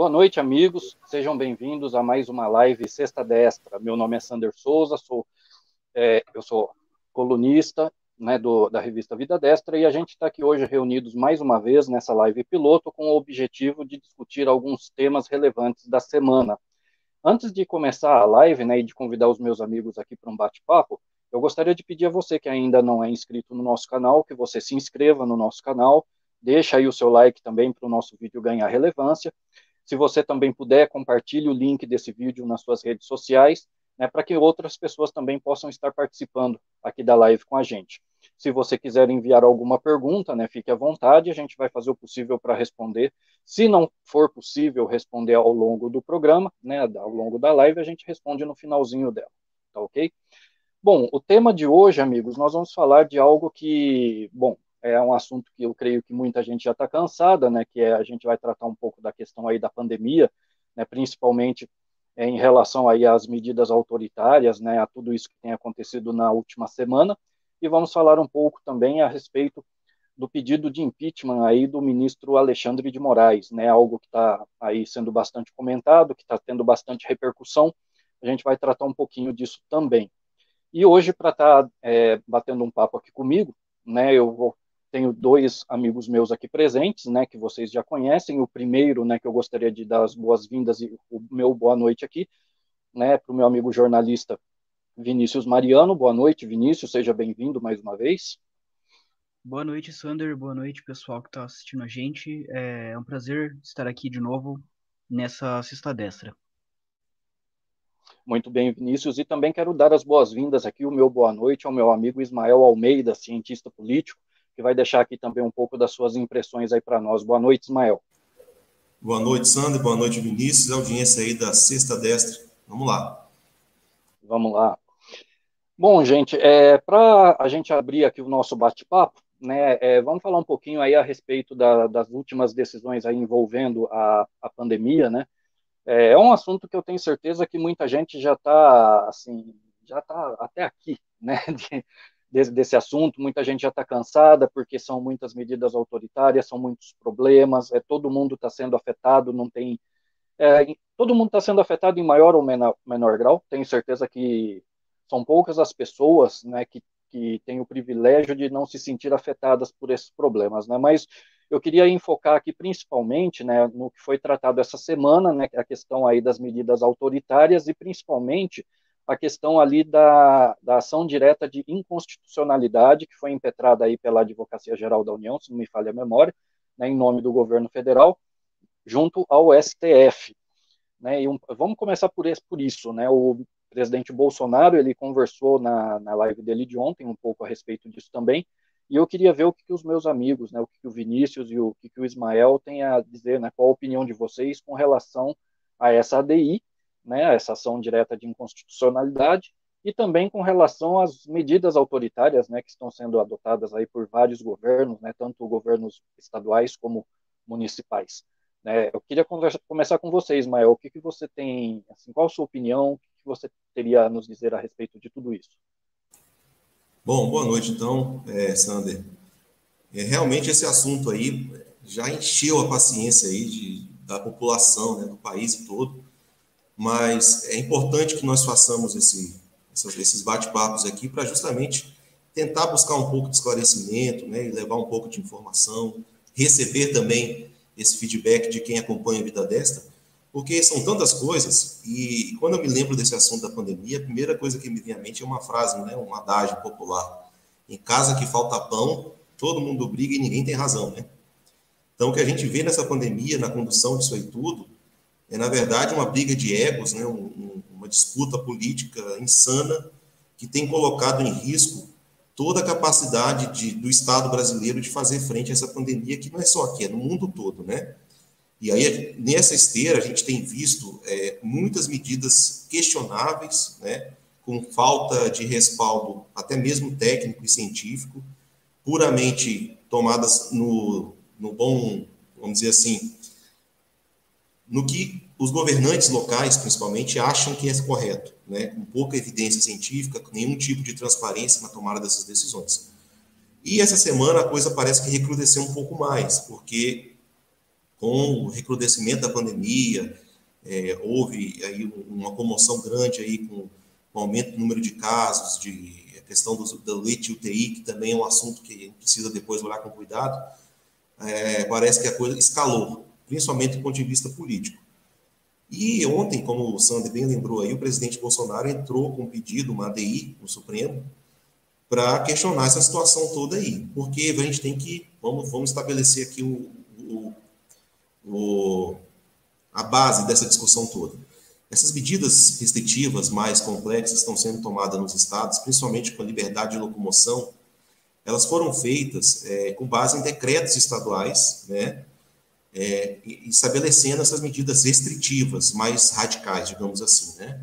Boa noite, amigos. Sejam bem-vindos a mais uma live Sexta Destra. Meu nome é Sander Souza, eu sou colunista, né, da revista Vida Destra, e a gente está aqui hoje reunidos mais uma vez nessa live piloto com o objetivo de discutir alguns temas relevantes da semana. Antes de começar a live, né, e de convidar os meus amigos aqui para um bate-papo, eu gostaria de pedir a você que ainda não é inscrito no nosso canal, que você se inscreva no nosso canal, deixa aí o seu like também para o nosso vídeo ganhar relevância. Se você também puder, compartilhe o link desse vídeo nas suas redes sociais, né, para que outras pessoas também possam estar participando aqui da live com a gente. Se você quiser enviar alguma pergunta, né, fique à vontade, a gente vai fazer o possível para responder. Se não for possível responder ao longo do programa, né, ao longo da live, a gente responde no finalzinho dela, tá ok? Bom, o tema de hoje, amigos, nós vamos falar de algo que, bom, é um assunto que eu creio que muita gente já está cansada, né, que a gente vai tratar um pouco da questão aí da pandemia, né, principalmente em relação aí às medidas autoritárias, né, a tudo isso que tem acontecido na última semana, e vamos falar um pouco também a respeito do pedido de impeachment aí do ministro Alexandre de Moraes, né, algo que está aí sendo bastante comentado, que está tendo bastante repercussão, a gente vai tratar um pouquinho disso também. E hoje, para estar batendo um papo aqui comigo, né, tenho dois amigos meus aqui presentes, né, que vocês já conhecem. O primeiro, né, que eu gostaria de dar as boas-vindas e o meu boa noite aqui, né, para o meu amigo jornalista Vinícius Mariano. Boa noite, Vinícius, seja bem-vindo mais uma vez. Boa noite, Sander. Boa noite, pessoal que está assistindo a gente. É um prazer estar aqui de novo nessa Sexta Destra. Muito bem, Vinícius, e também quero dar as boas-vindas aqui, o meu boa noite ao meu amigo Ismael Almeida, cientista político, que vai deixar aqui também um pouco das suas impressões aí para nós. Boa noite, Ismael. Boa noite, Sander. Boa noite, Vinícius. Audiência aí da Sexta Destra. Vamos lá. Vamos lá. Bom, gente, para a gente abrir aqui o nosso bate-papo, né, vamos falar um pouquinho aí a respeito das últimas decisões aí envolvendo a pandemia, né? É um assunto que eu tenho certeza que muita gente já está, assim, já está até aqui, né, desse assunto. Muita gente já está cansada porque são muitas medidas autoritárias, são muitos problemas, todo mundo está sendo afetado, não tem, todo mundo está sendo afetado em maior ou menor grau. Tenho certeza que são poucas as pessoas, né, que têm o privilégio de não se sentir afetadas por esses problemas, né, mas eu queria enfocar aqui principalmente, né, no que foi tratado essa semana, né, a questão aí das medidas autoritárias e principalmente a questão ali da ação direta de inconstitucionalidade que foi impetrada aí pela Advocacia Geral da União, se não me falha a memória, né, em nome do governo federal, junto ao STF. Né, vamos começar por isso. Né, o presidente Bolsonaro ele conversou na live dele de ontem um pouco a respeito disso também, e eu queria ver o que os meus amigos, né, o que o Vinícius e o que o Ismael têm a dizer, né, qual a opinião de vocês com relação a essa ADI, né, essa ação direta de inconstitucionalidade, e também com relação às medidas autoritárias, né, que estão sendo adotadas aí por vários governos, né, tanto governos estaduais como municipais. Né? Eu queria começar com você, Ismael. O que você tem, assim, qual a sua opinião? O que você teria a nos dizer a respeito de tudo isso? Bom, boa noite, então, Sander. Realmente esse assunto aí já encheu a paciência aí da população, né, do país todo, mas é importante que nós façamos esses bate-papos aqui para justamente tentar buscar um pouco de esclarecimento, né, e levar um pouco de informação, receber também esse feedback de quem acompanha a Vida Destra, porque são tantas coisas, e quando eu me lembro desse assunto da pandemia, a primeira coisa que me vem à mente é uma frase, né, um adágio popular: em casa que falta pão, todo mundo briga e ninguém tem razão, né? Então, o que a gente vê nessa pandemia, na condução disso aí tudo, é, na verdade, uma briga de egos, né, uma disputa política insana que tem colocado em risco toda a capacidade do Estado brasileiro de fazer frente a essa pandemia, que não é só aqui, é no mundo todo, né? E aí, nessa esteira, a gente tem visto muitas medidas questionáveis, né, com falta de respaldo, até mesmo técnico e científico, puramente tomadas no bom, vamos dizer assim, no que os governantes locais, principalmente, acham que é correto, né, com pouca evidência científica, com nenhum tipo de transparência na tomada dessas decisões. E essa semana a coisa parece que recrudesceu um pouco mais, porque com o recrudescimento da pandemia, houve aí uma comoção grande aí com o aumento do número de casos, a questão do leite UTI, que também é um assunto que a gente precisa depois olhar com cuidado. Parece que a coisa escalou, principalmente do ponto de vista político. E ontem, como o Sander bem lembrou aí, o presidente Bolsonaro entrou com um pedido, uma ADI, no Supremo, para questionar essa situação toda aí. Porque a gente tem que, vamos estabelecer aqui a base dessa discussão toda. Essas medidas restritivas mais complexas estão sendo tomadas nos estados, principalmente com a liberdade de locomoção, elas foram feitas com base em decretos estaduais, né, estabelecendo essas medidas restritivas mais radicais, digamos assim, né?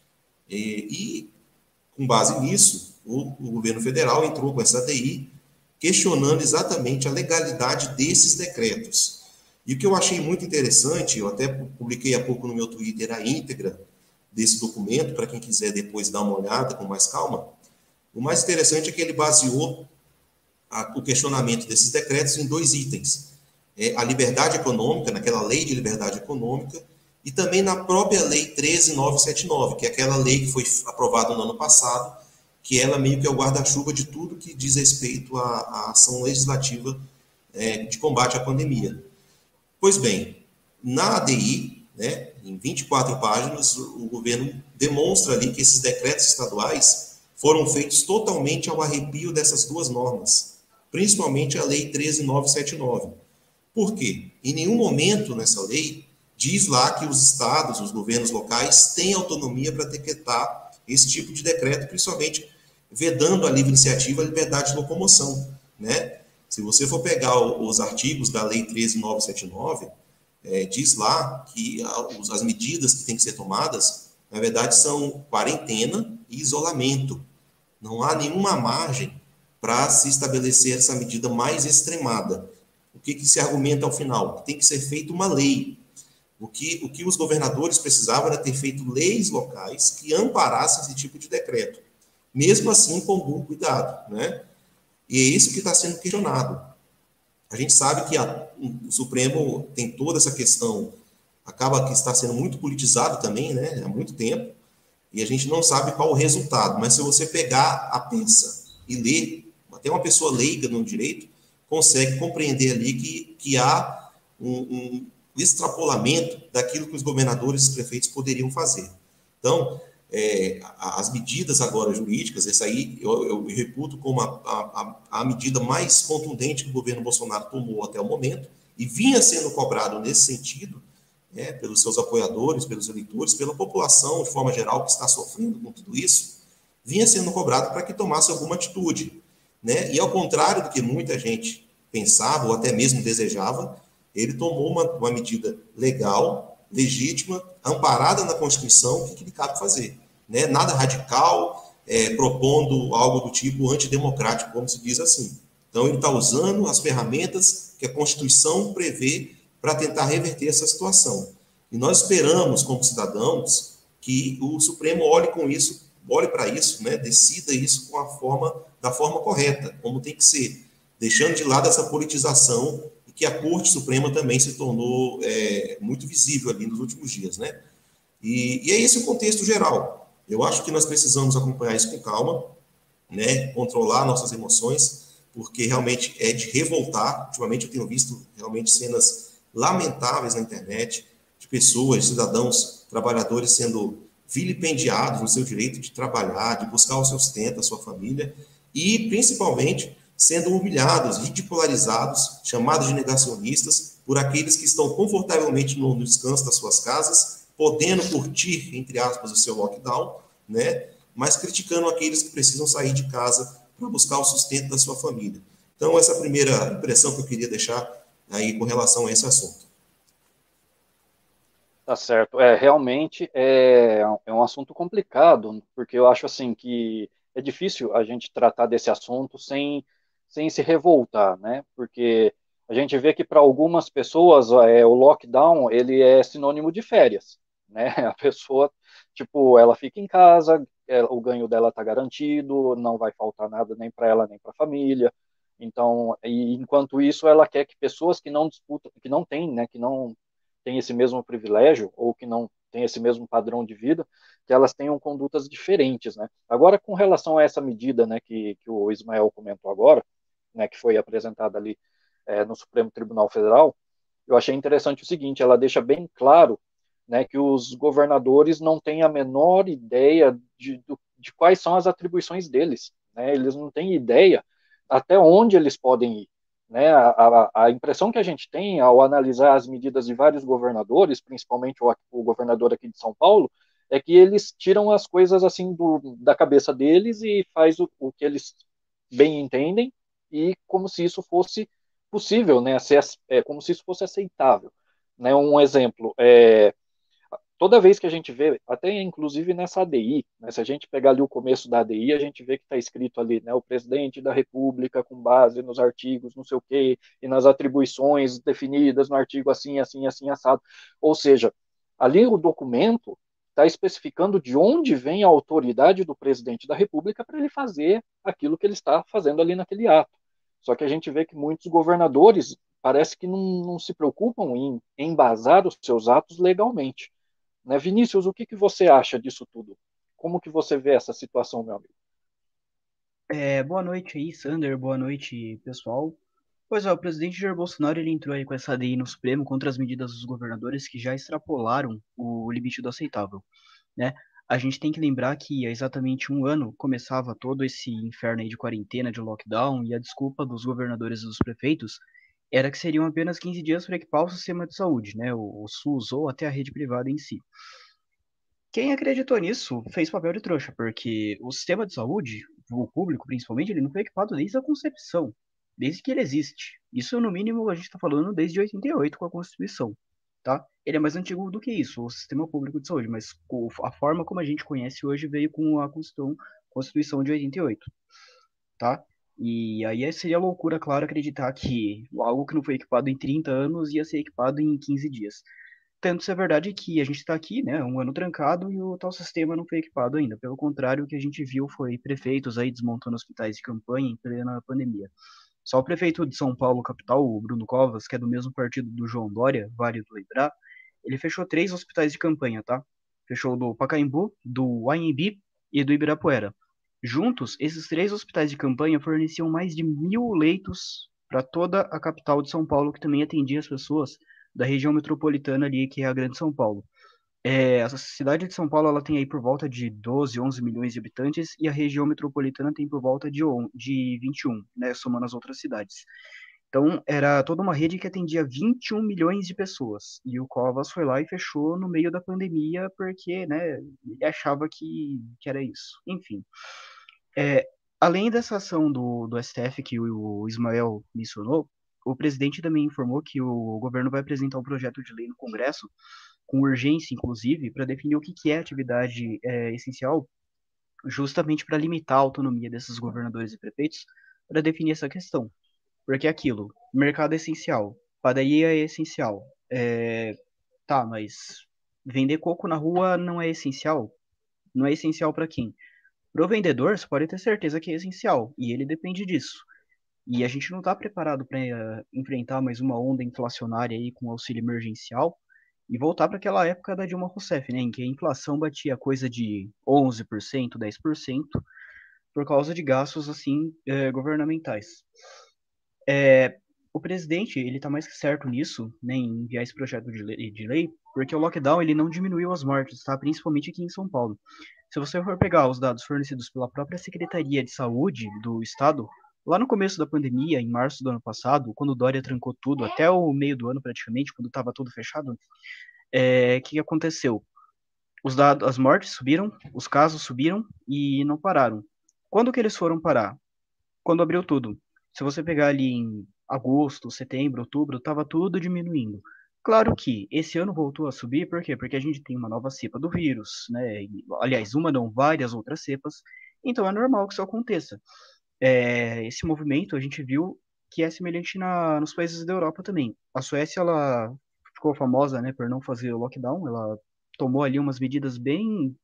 E com base nisso, o governo federal entrou com essa ADI, questionando exatamente a legalidade desses decretos. E o que eu achei muito interessante, eu até publiquei há pouco no meu Twitter a íntegra desse documento, para quem quiser depois dar uma olhada com mais calma, o mais interessante é que ele baseou o questionamento desses decretos em 2 itens. A liberdade econômica, naquela lei de liberdade econômica, e também na própria lei 13.979, que é aquela lei que foi aprovada no ano passado, que ela meio que é o guarda-chuva de tudo que diz respeito à ação legislativa de combate à pandemia. Pois bem, na ADI, né, em 24 páginas, o governo demonstra ali que esses decretos estaduais foram feitos totalmente ao arrepio dessas 2 normas, principalmente a lei 13.979. Por quê? Em nenhum momento nessa lei diz lá que os estados, os governos locais, têm autonomia para decretar esse tipo de decreto, principalmente vedando a livre iniciativa e a liberdade de locomoção, né? Se você for pegar os artigos da lei 13.979, diz lá que as medidas que têm que ser tomadas, na verdade, são quarentena e isolamento. Não há nenhuma margem para se estabelecer essa medida mais extremada. O que se argumenta ao final? Que tem que ser feita uma lei. O que os governadores precisavam era ter feito leis locais que amparassem esse tipo de decreto. Mesmo assim, com bom cuidado, né? E é isso que está sendo questionado. A gente sabe que o Supremo tem toda essa questão, acaba que está sendo muito politizado também, né? Há muito tempo, e a gente não sabe qual o resultado. Mas se você pegar a peça e ler, até uma pessoa leiga no direito consegue compreender ali que há um extrapolamento daquilo que os governadores e prefeitos poderiam fazer. Então, as medidas agora jurídicas, essa aí eu reputo como a medida mais contundente que o governo Bolsonaro tomou até o momento, e vinha sendo cobrado nesse sentido, pelos seus apoiadores, pelos eleitores, pela população de forma geral que está sofrendo com tudo isso, vinha sendo cobrado para que tomasse alguma atitude, né? E ao contrário do que muita gente pensava ou até mesmo desejava, ele tomou uma medida legal, legítima, amparada na Constituição, o que lhe cabe fazer, né? Nada radical, propondo algo do tipo antidemocrático, como se diz assim. Então, ele está usando as ferramentas que a Constituição prevê para tentar reverter essa situação. E nós esperamos, como cidadãos, que o Supremo olhe para isso, né? Decida isso da forma correta, como tem que ser, deixando de lado essa politização e que a Corte Suprema também se tornou muito visível ali nos últimos dias, né? E é esse o contexto geral. Eu acho que nós precisamos acompanhar isso com calma, né? Controlar nossas emoções, porque realmente é de revoltar. Ultimamente eu tenho visto realmente cenas lamentáveis na internet de pessoas, de cidadãos, trabalhadores sendo vilipendiados no seu direito de trabalhar, de buscar o seu sustento, a sua família, e principalmente sendo humilhados, ridicularizados, chamados de negacionistas por aqueles que estão confortavelmente no descanso das suas casas, podendo curtir, entre aspas, o seu lockdown, né? Mas criticando aqueles que precisam sair de casa para buscar o sustento da sua família. Então, essa é a primeira impressão que eu queria deixar aí com relação a esse assunto. Tá certo. Realmente é um assunto complicado, porque eu acho assim que é difícil a gente tratar desse assunto sem se revoltar, né? Porque a gente vê que para algumas pessoas o lockdown ele é sinônimo de férias, né? A pessoa, tipo, ela fica em casa, o ganho dela está garantido, não vai faltar nada nem para ela nem para a família. Então, e enquanto isso, ela quer que pessoas que não disputam, que não têm, né, que não têm esse mesmo privilégio ou que não têm esse mesmo padrão de vida, que elas tenham condutas diferentes, né? Agora, com relação a essa medida, né, que o Ismael comentou agora, né, que foi apresentada ali no Supremo Tribunal Federal, eu achei interessante o seguinte: ela deixa bem claro, né, que os governadores não têm a menor ideia de quais são as atribuições deles, né? Eles não têm ideia até onde eles podem ir. Né? A impressão que a gente tem ao analisar as medidas de vários governadores, principalmente o governador aqui de São Paulo, é que eles tiram as coisas assim da cabeça deles e faz o que eles bem entendem, e como se isso fosse possível, né? Como se isso fosse aceitável. Né? Um exemplo, toda vez que a gente vê, até inclusive nessa ADI, né, se a gente pegar ali o começo da ADI, a gente vê que está escrito ali, né, o presidente da República, com base nos artigos, não sei o quê, e nas atribuições definidas no artigo assim, assim, assim, assado. Ou seja, ali o documento está especificando de onde vem a autoridade do presidente da República para ele fazer aquilo que ele está fazendo ali naquele ato. Só que a gente vê que muitos governadores parece que não se preocupam em embasar os seus atos legalmente. Né? Vinícius, o que você acha disso tudo? Como que você vê essa situação, meu amigo? Boa noite aí, Sander. Boa noite, pessoal. Pois é, o presidente Jair Bolsonaro ele entrou aí com essa ADI no Supremo contra as medidas dos governadores que já extrapolaram o limite do aceitável, né? A gente tem que lembrar que há exatamente um ano começava todo esse inferno aí de quarentena, de lockdown, e a desculpa dos governadores e dos prefeitos era que seriam apenas 15 dias para equipar o sistema de saúde, né? O SUS ou até a rede privada em si. Quem acreditou nisso fez papel de trouxa, porque o sistema de saúde, o público principalmente, ele não foi equipado desde a concepção, desde que ele existe. Isso, no mínimo, a gente está falando desde 88 com a Constituição, tá? Ele é mais antigo do que isso, o sistema público de saúde, mas a forma como a gente conhece hoje veio com a Constituição de 88, tá? E aí seria loucura, claro, acreditar que algo que não foi equipado em 30 anos ia ser equipado em 15 dias. Tanto se é verdade que a gente está aqui, né, um ano trancado e o tal sistema não foi equipado ainda. Pelo contrário, o que a gente viu foi prefeitos aí desmontando hospitais de campanha em plena pandemia. Só o prefeito de São Paulo, capital, o Bruno Covas, que é do mesmo partido do João Dória, vale lembrar, ele fechou 3 hospitais de campanha, tá? Fechou o do Pacaembu, do Anhembi e do Ibirapuera. Juntos, esses 3 hospitais de campanha forneciam mais de 1.000 leitos para toda a capital de São Paulo, que também atendia as pessoas da região metropolitana ali, que é a Grande São Paulo. Essa cidade de São Paulo ela tem aí por volta de 12, 11 milhões de habitantes e a região metropolitana tem por volta de 21, né, somando as outras cidades. Então, era toda uma rede que atendia 21 milhões de pessoas. E o Covas foi lá e fechou no meio da pandemia porque, né, ele achava que era isso. Enfim, é, além dessa ação do STF que o Ismael mencionou, o presidente também informou que o governo vai apresentar um projeto de lei no Congresso, com urgência, inclusive, para definir o que é atividade essencial, justamente para limitar a autonomia desses governadores e prefeitos, para definir essa questão. Porque é aquilo, mercado é essencial, padaria é essencial. Tá, mas vender coco na rua não é essencial? Não é essencial para quem? Para o vendedor, você pode ter certeza que é essencial, e ele depende disso. E a gente não está preparado para enfrentar mais uma onda inflacionária aí com auxílio emergencial e voltar para aquela época da Dilma Rousseff, né, em que a inflação batia coisa de 11%, 10%, por causa de gastos assim governamentais. O presidente ele está mais que certo nisso, né, em enviar esse projeto de lei, porque o lockdown ele não diminuiu as mortes, tá? Principalmente aqui em São Paulo. Se você for pegar os dados fornecidos pela própria Secretaria de Saúde do Estado, lá no começo da pandemia, em março do ano passado, quando o Dória trancou tudo, até o meio do ano praticamente, quando estava tudo fechado, o que aconteceu? Os dados, as mortes subiram, os casos subiram e não pararam. Quando que eles foram parar? Quando abriu tudo. Se você pegar ali em agosto, setembro, outubro, estava tudo diminuindo. Claro que esse ano voltou a subir, por quê? Porque a gente tem uma nova cepa do vírus, né? Aliás, uma não, várias outras cepas. Então é normal que isso aconteça. Esse movimento a gente viu que é semelhante nos países da Europa também. A Suécia, ela ficou famosa, né, por não fazer o lockdown. Ela tomou ali umas medidas bem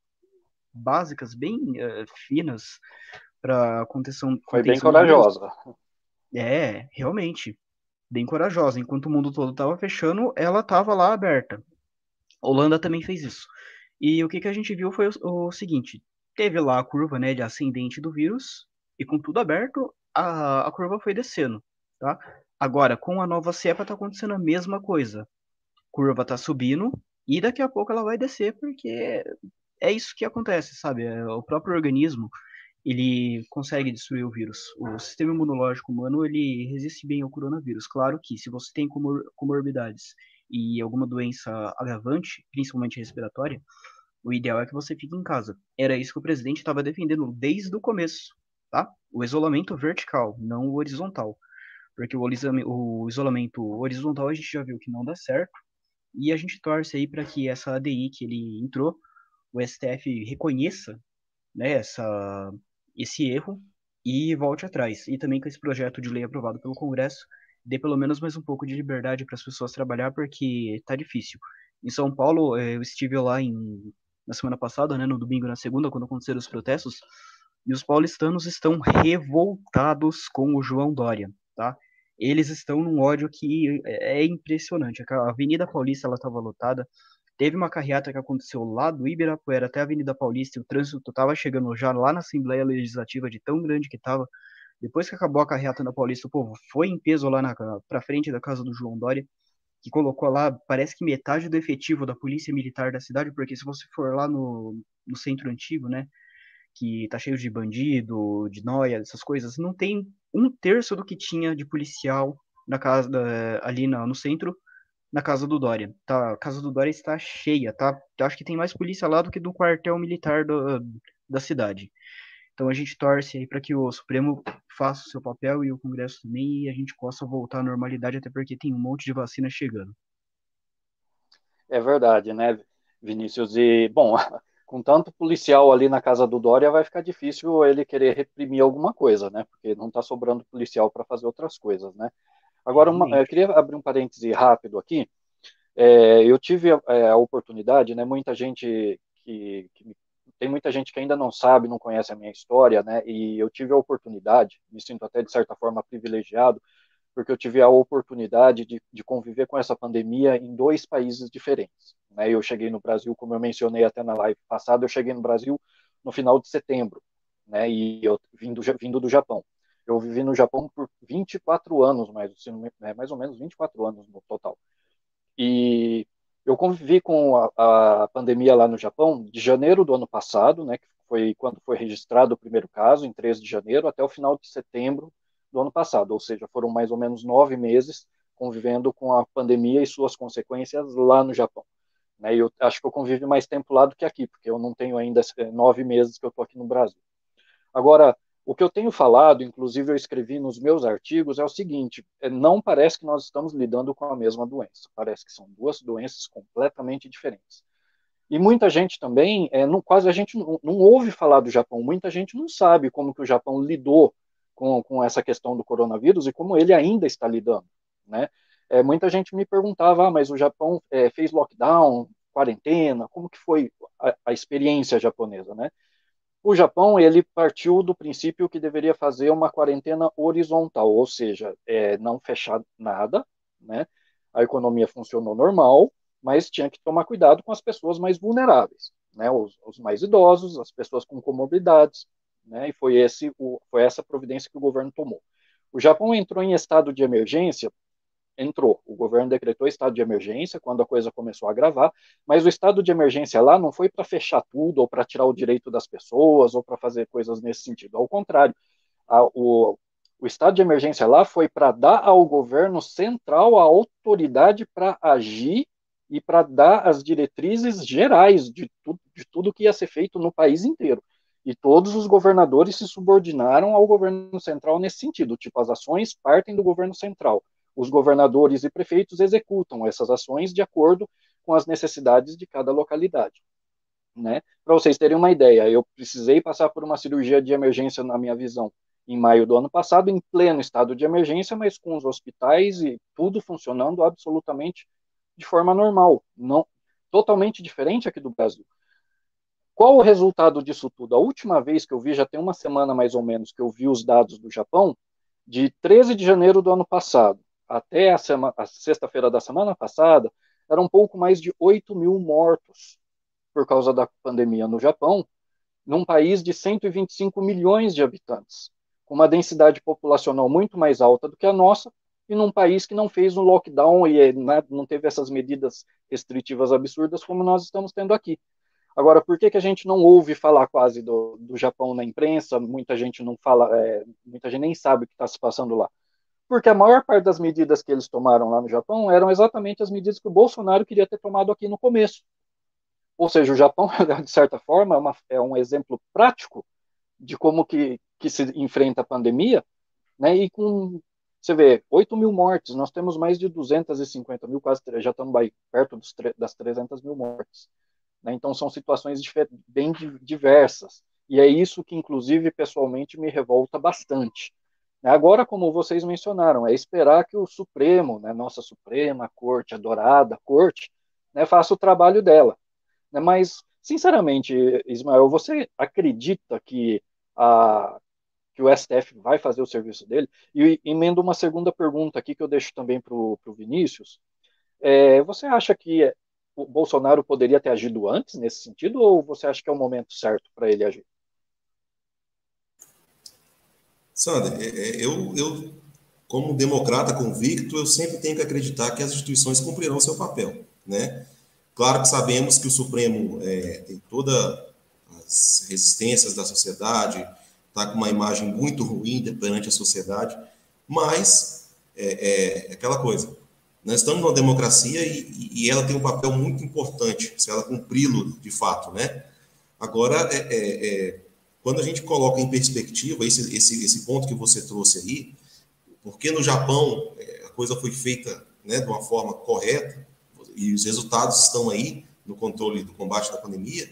básicas, bem finas para contenção, Foi bem contenção do vírus. corajosa. Realmente, bem corajosa. Enquanto o mundo todo estava fechando, ela estava lá aberta. A Holanda também fez isso. E o que a gente viu foi o seguinte: teve lá a curva, né, de ascendente do vírus, e com tudo aberto, a curva foi descendo, tá? Agora, com a nova cepa, tá acontecendo a mesma coisa. A curva tá subindo, e daqui a pouco ela vai descer, porque é isso que acontece, sabe? O próprio organismo, ele consegue destruir o vírus. O sistema imunológico humano, ele resiste bem ao coronavírus. Claro que se você tem comorbidades e alguma doença agravante, principalmente respiratória, o ideal é que você fique em casa. Era isso que o presidente estava defendendo desde o começo, tá? O isolamento vertical, não o horizontal. Porque o isolamento horizontal a gente já viu que não dá certo. E a gente torce aí para que essa ADI que ele entrou, o STF reconheça, né, esse erro e volte atrás. E também com esse projeto de lei aprovado pelo Congresso, dê pelo menos mais um pouco de liberdade para as pessoas trabalhar, porque tá difícil. Em São Paulo, eu estive lá na semana passada, né, no domingo e na segunda, quando aconteceram os protestos, e os paulistanos estão revoltados com o João Dória, tá? Eles estão num ódio que é impressionante. A Avenida Paulista ela estava lotada. Teve uma carreata que aconteceu lá do Ibirapuera até a Avenida Paulista e o trânsito estava chegando já lá na Assembleia Legislativa de tão grande que estava. Depois que acabou a carreata na Paulista, o povo foi em peso lá para frente da casa do João Dória, que colocou lá, parece que metade do efetivo da polícia militar da cidade, porque se você for lá no centro antigo, né, que tá cheio de bandido, de nóia, essas coisas, não tem um terço do que tinha de policial na casa ali no centro, na casa do Dória. Tá, a casa do Dória está cheia, tá? Eu acho que tem mais polícia lá do que do quartel militar da cidade. Então a gente torce aí para que o Supremo faça o seu papel e o Congresso também, e a gente possa voltar à normalidade, até porque tem um monte de vacina chegando. É verdade, né, Vinícius? E, bom, com tanto policial ali na casa do Dória, vai ficar difícil ele querer reprimir alguma coisa, né? Porque não está sobrando policial para fazer outras coisas, né? Agora, eu Realmente. queria abrir um parêntese rápido aqui. Eu tive a oportunidade, né? Muita gente tem muita gente que ainda não sabe, não conhece a minha história, né? E eu tive a oportunidade, me sinto até de certa forma privilegiado, porque eu tive a oportunidade de conviver com essa pandemia em dois países diferentes. Né? Eu cheguei no Brasil, como eu mencionei até na live passada, eu cheguei no Brasil no final de setembro, né? E eu vindo do Japão. Eu vivi no Japão por 24 anos, mais ou menos 24 anos no total. E eu convivi com a pandemia lá no Japão de janeiro do ano passado, né, que foi quando foi registrado o primeiro caso, em 13 de janeiro, até o final de setembro do ano passado, ou seja, foram mais ou menos 9 meses convivendo com a pandemia e suas consequências lá no Japão. Né, e eu acho que eu convivi mais tempo lá do que aqui, porque eu não tenho ainda 9 meses que eu estou aqui no Brasil. Agora, o que eu tenho falado, inclusive eu escrevi nos meus artigos, é o seguinte: não parece que nós estamos lidando com a mesma doença. Parece que são duas doenças completamente diferentes. E muita gente também, quase a gente não ouve falar do Japão. Muita gente não sabe como que o Japão lidou com essa questão do coronavírus e como ele ainda está lidando, né? Muita gente me perguntava, mas o Japão fez lockdown, quarentena, como que foi a experiência japonesa, né? O Japão, ele partiu do princípio que deveria fazer uma quarentena horizontal, ou seja, não fechar nada, né? A economia funcionou normal, mas tinha que tomar cuidado com as pessoas mais vulneráveis, né? Os mais idosos, as pessoas com comorbidades, né? E foi essa providência que o governo tomou. O Japão entrou em estado de emergência. O governo decretou estado de emergência quando a coisa começou a agravar, mas o estado de emergência lá não foi para fechar tudo ou para tirar o direito das pessoas ou para fazer coisas nesse sentido. Ao contrário, o estado de emergência lá foi para dar ao governo central a autoridade para agir e para dar as diretrizes gerais de tudo que ia ser feito no país inteiro. E todos os governadores se subordinaram ao governo central nesse sentido. Tipo, as ações partem do governo central. Os governadores e prefeitos executam essas ações de acordo com as necessidades de cada localidade. Né? Para vocês terem uma ideia, eu precisei passar por uma cirurgia de emergência, na minha visão, em maio do ano passado, em pleno estado de emergência, mas com os hospitais e tudo funcionando absolutamente de forma normal, não totalmente diferente aqui do Brasil. Qual o resultado disso tudo? A última vez que eu vi, já tem uma semana mais ou menos, que eu vi os dados do Japão, de 13 de janeiro do ano passado até a sexta-feira da semana passada, era um pouco mais de 8 mil mortos por causa da pandemia no Japão, num país de 125 milhões de habitantes, com uma densidade populacional muito mais alta do que a nossa, e num país que não fez um lockdown e não teve essas medidas restritivas absurdas como nós estamos tendo aqui. Agora, por que a gente não ouve falar quase do Japão na imprensa? Muita gente não fala, muita gente nem sabe o que está se passando lá. Porque a maior parte das medidas que eles tomaram lá no Japão eram exatamente as medidas que o Bolsonaro queria ter tomado aqui no começo. Ou seja, o Japão, de certa forma, é um exemplo prático de como que se enfrenta a pandemia, né? E com, você vê, 8 mil mortes, nós temos mais de 250 mil, quase, já estamos perto das 300 mil mortes. Né? Então, são situações bem diversas. E é isso que, inclusive, pessoalmente, me revolta bastante. Agora, como vocês mencionaram, é esperar que o Supremo, né, nossa Suprema Corte, adorada Corte, né, faça o trabalho dela. Né? Mas, sinceramente, Ismael, você acredita que o STF vai fazer o serviço dele? E emendo uma segunda pergunta aqui que eu deixo também para o Vinícius. Você acha que o Bolsonaro poderia ter agido antes nesse sentido, ou você acha que é o momento certo para ele agir? Sander, eu, como democrata convicto, eu sempre tenho que acreditar que as instituições cumprirão seu papel, né? Claro que sabemos que o Supremo tem todas as resistências da sociedade, está com uma imagem muito ruim perante a sociedade, mas é aquela coisa. Nós estamos numa democracia e ela tem um papel muito importante, se ela cumpri-lo de fato, né? Agora, quando a gente coloca em perspectiva esse ponto que você trouxe aí, porque no Japão a coisa foi feita, né, de uma forma correta, e os resultados estão aí no controle do combate da pandemia,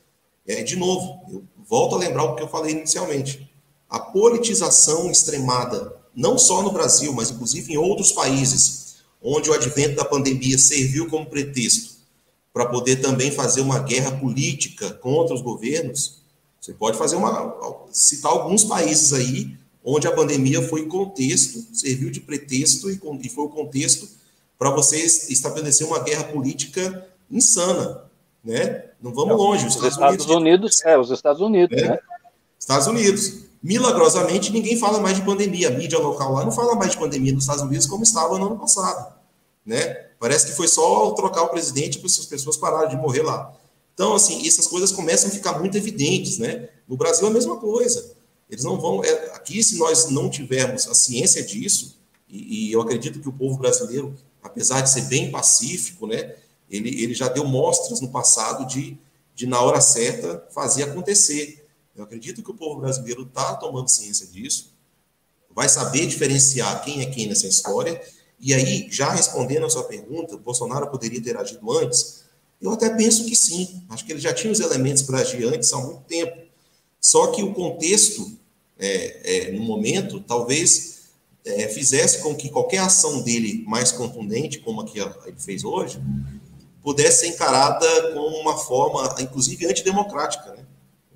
de novo, eu volto a lembrar o que eu falei inicialmente. A politização extremada, não só no Brasil, mas inclusive em outros países, onde o advento da pandemia serviu como pretexto para poder também fazer uma guerra política contra os governos. Você pode citar alguns países aí onde a pandemia foi contexto, serviu de pretexto e foi o contexto para você estabelecer uma guerra política insana, né? Não vamos longe. Os Estados Unidos, né? Estados Unidos. Milagrosamente, ninguém fala mais de pandemia. A mídia local lá não fala mais de pandemia nos Estados Unidos como estava no ano passado, né? Parece que foi só trocar o presidente para as pessoas pararem de morrer lá. Então, assim, essas coisas começam a ficar muito evidentes, né? No Brasil, a mesma coisa. Eles não vão... aqui, se nós não tivermos a ciência disso, e eu acredito que o povo brasileiro, apesar de ser bem pacífico, né? Ele já deu mostras no passado de na hora certa, fazer acontecer. Eu acredito que o povo brasileiro está tomando ciência disso, vai saber diferenciar quem é quem nessa história. E aí, já respondendo a sua pergunta, Bolsonaro poderia ter agido antes? Eu até penso que sim. Acho que ele já tinha os elementos para agir antes há muito tempo. Só que o contexto, no momento, talvez fizesse com que qualquer ação dele mais contundente, como a que ele fez hoje, pudesse ser encarada como uma forma, inclusive, antidemocrática, né?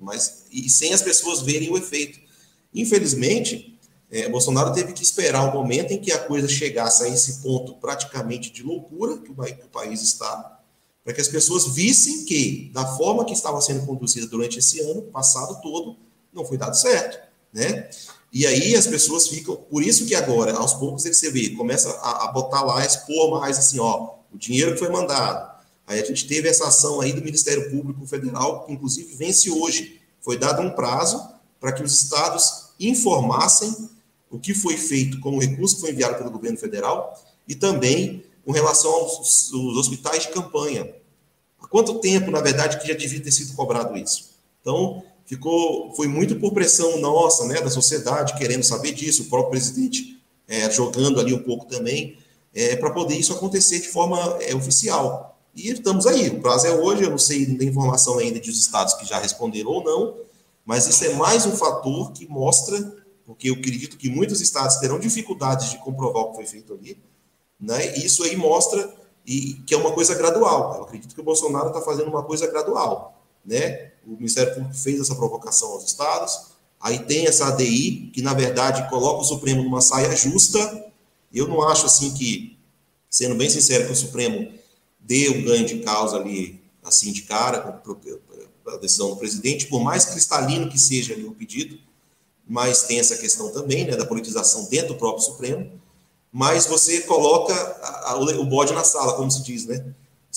E sem as pessoas verem o efeito. Infelizmente, Bolsonaro teve que esperar o momento em que a coisa chegasse a esse ponto praticamente de loucura que o país está, para que as pessoas vissem que, da forma que estava sendo conduzida durante esse ano passado todo, não foi dado certo, né? E aí as pessoas ficam... Por isso que agora, aos poucos, você vê, começa a botar lá, a expor mais assim, ó, o dinheiro que foi mandado. Aí a gente teve essa ação aí do Ministério Público Federal, que inclusive vence hoje. Foi dado um prazo para que os estados informassem o que foi feito com o recurso que foi enviado pelo governo federal e também com relação aos hospitais de campanha. Há quanto tempo, na verdade, que já devia ter sido cobrado isso? Então, foi muito por pressão nossa, né, da sociedade, querendo saber disso, o próprio presidente jogando ali um pouco também, para poder isso acontecer de forma oficial. E estamos aí, o prazo é hoje, eu não sei, não tem informação ainda dos estados que já responderam ou não, mas isso é mais um fator que mostra, porque eu acredito que muitos estados terão dificuldades de comprovar o que foi feito ali, né? E isso aí mostra que é uma coisa gradual. Eu acredito que o Bolsonaro está fazendo uma coisa gradual, né? O Ministério Público fez essa provocação aos estados, Aí tem essa ADI, que na verdade coloca o Supremo numa saia justa. Eu não acho assim que, sendo bem sincero, que o Supremo dê um ganho de causa ali, assim de cara, a decisão do presidente, por mais cristalino que seja ali o pedido, mas tem essa questão também, né, da politização dentro do próprio Supremo, mas você coloca o bode na sala, como se diz, né?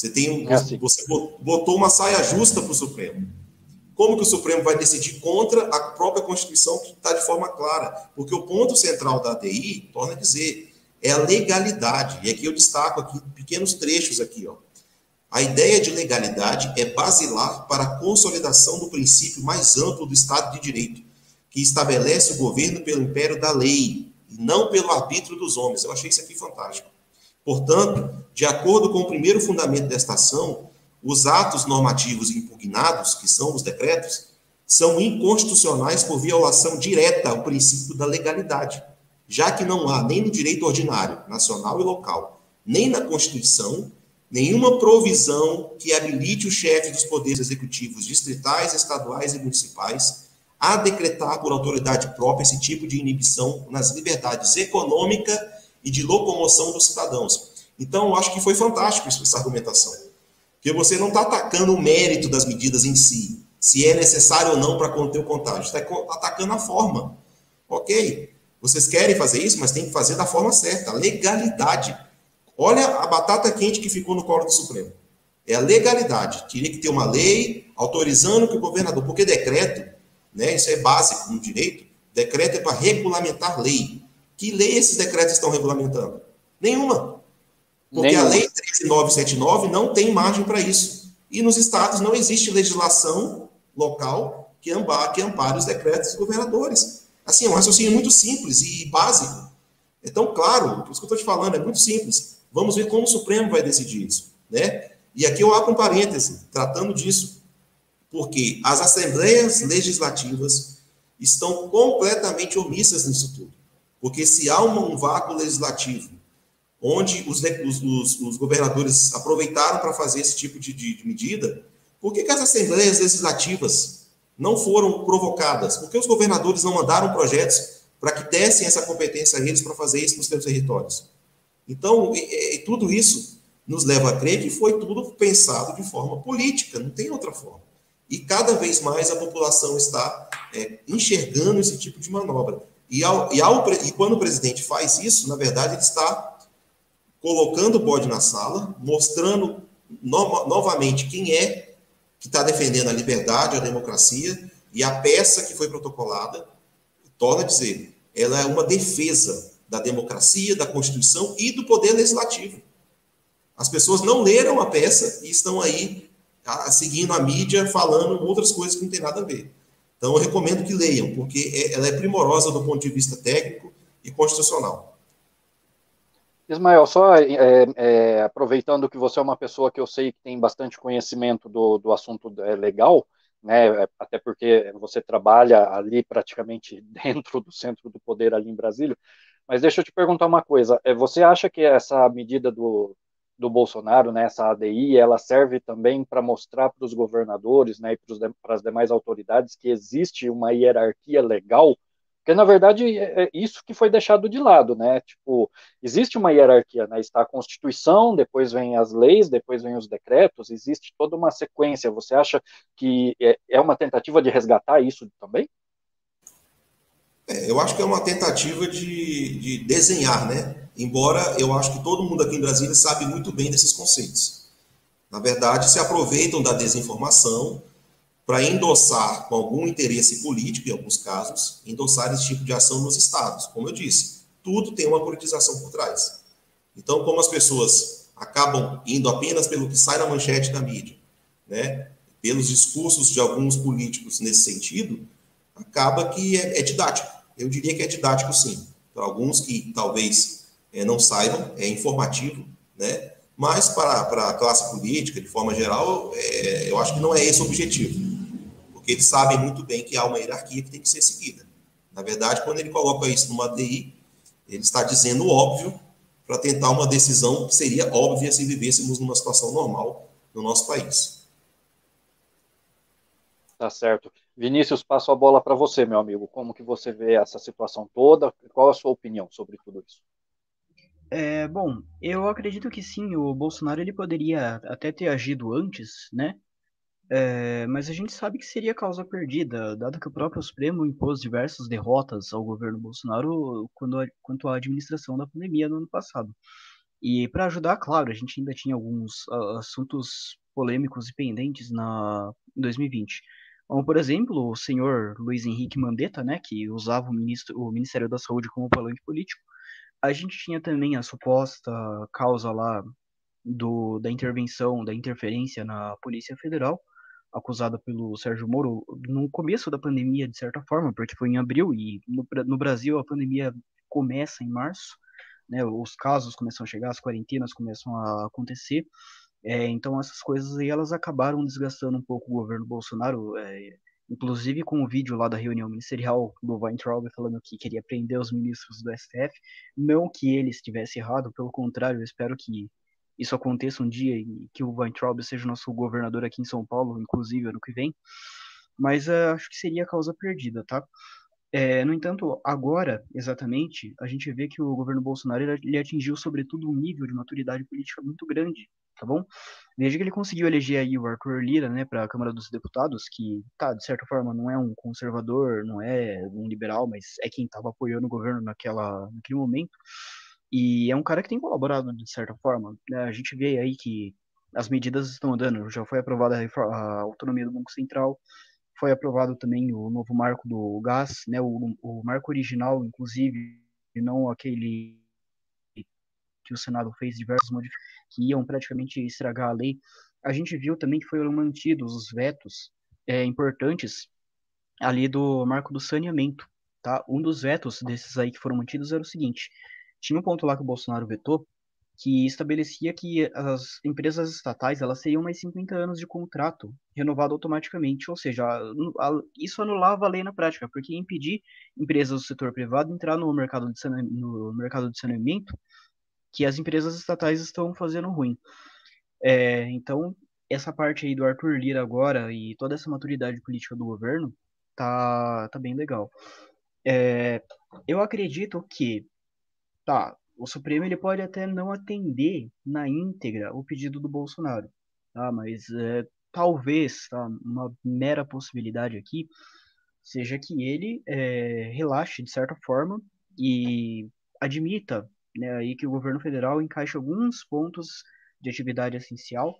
Você botou uma saia justa para o Supremo. Como que o Supremo vai decidir contra a própria Constituição, que está de forma clara? Porque o ponto central da ADI, torna a dizer, é a legalidade. E aqui eu destaco aqui pequenos trechos aqui, ó. A ideia de legalidade é basilar para a consolidação do princípio mais amplo do Estado de Direito, que estabelece o governo pelo império da lei, e não pelo arbítrio dos homens. Eu achei isso aqui fantástico. Portanto, de acordo com o primeiro fundamento desta ação, os atos normativos impugnados, que são os decretos, são inconstitucionais por violação direta ao princípio da legalidade, já que não há nem no direito ordinário, nacional e local, nem na Constituição, nenhuma provisão que habilite o chefe dos poderes executivos distritais, estaduais e municipais a decretar por autoridade própria esse tipo de inibição nas liberdades econômica e de locomoção dos cidadãos. Então, eu acho que foi fantástico essa argumentação. Porque você não está atacando o mérito das medidas em si, se é necessário ou não para conter o contágio. Está atacando a forma. Ok, vocês querem fazer isso, mas tem que fazer da forma certa, a legalidade. Olha a batata quente que ficou no colo do Supremo. É a legalidade. Teria que ter uma lei autorizando que o governador... Porque decreto, né, isso é básico no direito, decreto é para regulamentar lei. Que lei esses decretos estão regulamentando? Nenhuma. Porque a Lei 13.979 não tem margem para isso. E nos estados não existe legislação local que ampare os decretos dos governadores. Assim, é um raciocínio muito simples e básico. Então, claro, por isso que eu estou te falando, é muito simples. Vamos ver como o Supremo vai decidir isso, né? E aqui eu abro um parêntese, tratando disso, porque as assembleias legislativas estão completamente omissas nisso tudo. Porque se há um vácuo legislativo onde os governadores aproveitaram para fazer esse tipo de medida, por que as assembleias legislativas não foram provocadas? Por que os governadores não mandaram projetos para que dessem essa competência a eles para fazer isso nos seus territórios? Então, tudo isso nos leva a crer que foi tudo pensado de forma política, não tem outra forma. E cada vez mais a população está enxergando esse tipo de manobra. E quando o presidente faz isso, na verdade, ele está colocando o bode na sala, mostrando novamente quem é que está defendendo a liberdade, a democracia, e a peça que foi protocolada, torna a dizer, ela é uma defesa da democracia, da Constituição e do poder legislativo. As pessoas não leram a peça e estão aí seguindo a mídia, falando outras coisas que não tem nada a ver. Então, eu recomendo que leiam, porque ela é primorosa do ponto de vista técnico e constitucional. Ismael, só aproveitando que você é uma pessoa que eu sei que tem bastante conhecimento do assunto legal, né, até porque você trabalha ali praticamente dentro do centro do poder ali em Brasília, mas deixa eu te perguntar uma coisa, você acha que essa medida do Bolsonaro, né, essa ADI, ela serve também para mostrar para os governadores, né, e para as demais autoridades que existe uma hierarquia legal? Porque, na verdade, é isso que foi deixado de lado, né? Tipo, existe uma hierarquia, né? Está a Constituição, depois vem as leis, depois vem os decretos, existe toda uma sequência. Você acha que é uma tentativa de resgatar isso também? Eu acho que é uma tentativa de desenhar, né? Embora eu acho que todo mundo aqui em Brasília sabe muito bem desses conceitos. Na verdade, se aproveitam da desinformação para endossar, com algum interesse político, em alguns casos, endossar esse tipo de ação nos estados. Como eu disse, tudo tem uma politização por trás. Então, como as pessoas acabam indo apenas pelo que sai na manchete da mídia, né, pelos discursos de alguns políticos nesse sentido, acaba que é didático. Eu diria que é didático, sim. Para alguns que talvez não saibam, é informativo, né? Mas para a classe política, de forma geral, eu acho que não é esse o objetivo. Porque eles sabem muito bem que há uma hierarquia que tem que ser seguida. Na verdade, quando ele coloca isso numa ADI, ele está dizendo o óbvio para tentar uma decisão que seria óbvia se vivêssemos numa situação normal no nosso país. Tá certo. Vinícius, passo a bola para você, meu amigo. Como que você vê essa situação toda? Qual a sua opinião sobre tudo isso? Bom, eu acredito que sim, o Bolsonaro ele poderia até ter agido antes, né? Mas a gente sabe que seria causa perdida, dado que o próprio Supremo impôs diversas derrotas ao governo Bolsonaro quanto à administração da pandemia no ano passado. E para ajudar, claro, a gente ainda tinha alguns assuntos polêmicos e pendentes em 2020. Como, por exemplo, o senhor Luiz Henrique Mandetta, né, que usava o Ministério da Saúde como palanque político. A gente tinha também a suposta causa lá da intervenção, da interferência na Polícia Federal, acusada pelo Sérgio Moro no começo da pandemia, de certa forma, porque foi em abril e no Brasil a pandemia começa em março, né? Os casos começam a chegar, as quarentenas começam a acontecer, então essas coisas aí elas acabaram desgastando um pouco o governo Bolsonaro, inclusive com o vídeo lá da reunião ministerial do Weintraub falando que queria prender os ministros do STF, não que ele estivesse errado, pelo contrário, eu espero que isso aconteça um dia e que o Weintraub seja nosso governador aqui em São Paulo, inclusive ano que vem, mas acho que seria causa perdida, tá? No entanto, agora, exatamente, a gente vê que o governo Bolsonaro ele atingiu, sobretudo, um nível de maturidade política muito grande, tá bom? Veja que ele conseguiu eleger aí o Arthur Lira, né, para a Câmara dos Deputados, que, tá, de certa forma, não é um conservador, não é um liberal, mas é quem estava apoiando o governo naquele momento. E é um cara que tem colaborado de certa forma, né? A gente vê aí que as medidas estão andando, já foi aprovada a autonomia do Banco Central, foi aprovado também o novo marco do gás, né, o marco original, inclusive, e não aquele que o Senado fez diversas modificações que iam praticamente estragar a lei. A gente viu também que foram mantidos os vetos importantes ali do marco do saneamento, tá? Um dos vetos desses aí que foram mantidos era o seguinte: tinha um ponto lá que o Bolsonaro vetou que estabelecia que as empresas estatais elas teriam mais 50 anos de contrato renovado automaticamente, ou seja, isso anulava a lei na prática, porque ia impedir empresas do setor privado entrar no mercado de saneamento que as empresas estatais estão fazendo ruim. Então, essa parte aí do Arthur Lira agora e toda essa maturidade política do governo tá bem legal. É, eu acredito que, tá, o Supremo ele pode até não atender na íntegra o pedido do Bolsonaro, tá? Mas talvez, tá, uma mera possibilidade aqui seja que ele relaxe de certa forma e admita, né, aí que o governo federal encaixe alguns pontos de atividade essencial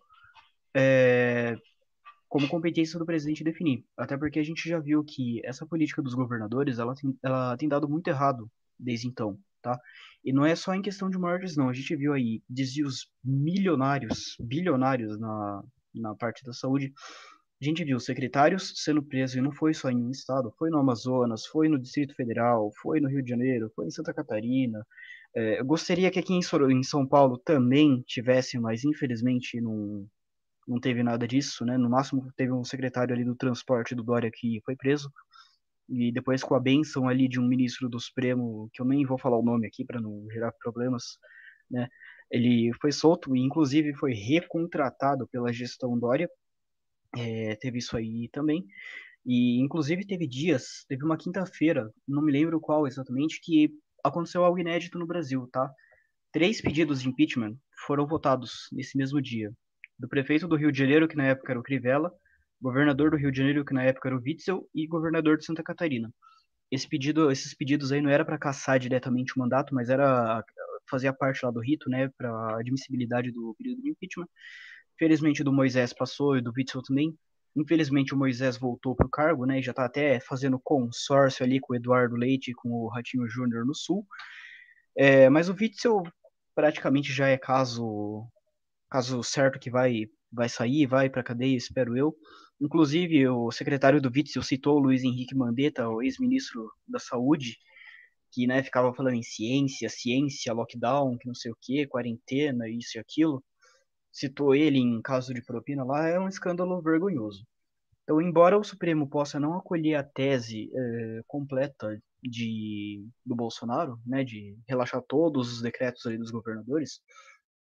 como competência do presidente definir. Até porque a gente já viu que essa política dos governadores, ela tem dado muito errado desde então, tá? E não é só em questão de mortes, não. A gente viu aí desvios milionários, bilionários na parte da saúde. A gente viu secretários sendo presos, e não foi só em um estado, foi no Amazonas, foi no Distrito Federal, foi no Rio de Janeiro, foi em Santa Catarina. Eu gostaria que aqui em São Paulo também tivesse, mas infelizmente não teve nada disso, né? No máximo teve um secretário ali do transporte do Dória que foi preso e depois com a bênção ali de um ministro do Supremo, que eu nem vou falar o nome aqui para não gerar problemas, né? Ele foi solto e inclusive foi recontratado pela gestão Dória. Teve isso aí também. E inclusive teve uma quinta-feira, não me lembro qual exatamente, que aconteceu algo inédito no Brasil, tá? 3 pedidos de impeachment foram votados nesse mesmo dia. Do prefeito do Rio de Janeiro, que na época era o Crivella, governador do Rio de Janeiro, que na época era o Witzel, e governador de Santa Catarina. Esses pedidos aí não era para cassar diretamente o mandato, mas era fazia parte lá do rito, né, para admissibilidade do pedido de impeachment. Felizmente o do Moisés passou e do Witzel também. Infelizmente o Moisés voltou para o cargo, né, e já está até fazendo consórcio ali com o Eduardo Leite e com o Ratinho Júnior no Sul. Mas o Witzel praticamente já é caso certo que vai sair, vai para cadeia, espero eu. Inclusive, o secretário do Witzel citou o Luiz Henrique Mandetta, o ex-ministro da Saúde, que né, ficava falando em ciência, lockdown, que não sei o que, quarentena, isso e aquilo. Citou ele em caso de propina lá, é um escândalo vergonhoso. Então, embora o Supremo possa não acolher a tese completa do Bolsonaro, né, de relaxar todos os decretos ali dos governadores,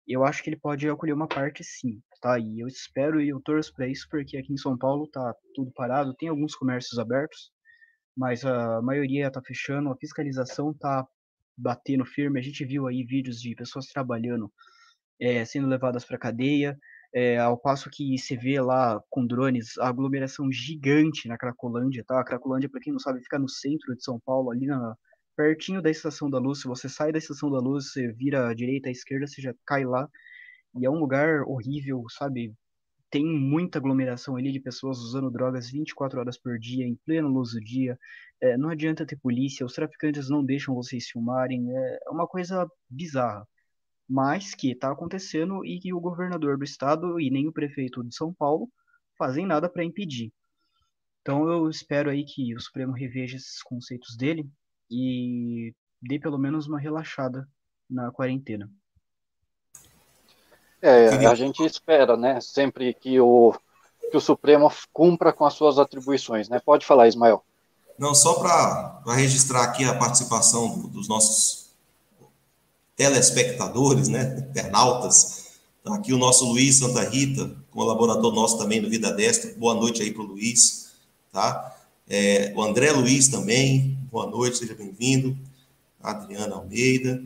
eu acho que ele pode acolher uma parte sim, tá? E eu espero e eu torço para isso, porque aqui em São Paulo tá tudo parado, tem alguns comércios abertos, mas a maioria tá fechando, a fiscalização tá batendo firme. A gente viu aí vídeos de pessoas trabalhando, sendo levadas para cadeia, ao passo que se vê lá com drones a aglomeração gigante na Cracolândia, tá? A Cracolândia, para quem não sabe, fica no centro de São Paulo, ali pertinho da Estação da Luz. Se você sai da Estação da Luz, você vira à direita, à esquerda, você já cai lá. E é um lugar horrível, sabe? Tem muita aglomeração ali de pessoas usando drogas 24 horas por dia, em plena luz do dia. Não adianta ter polícia, os traficantes não deixam vocês filmarem. É uma coisa bizarra, mas que está acontecendo e que o governador do estado e nem o prefeito de São Paulo fazem nada para impedir. Então eu espero aí que o Supremo reveja esses conceitos dele e dê pelo menos uma relaxada na quarentena. A gente espera, né, sempre que o Supremo cumpra com as suas atribuições, né? Pode falar, Ismael. Não, só para registrar aqui a participação dos nossos telespectadores, né, internautas. Então, aqui o nosso Luiz Santa Rita, colaborador nosso também do Vida Destra. Boa noite aí para o Luiz, tá? O André Luiz também, boa noite, seja bem-vindo. A Adriana Almeida.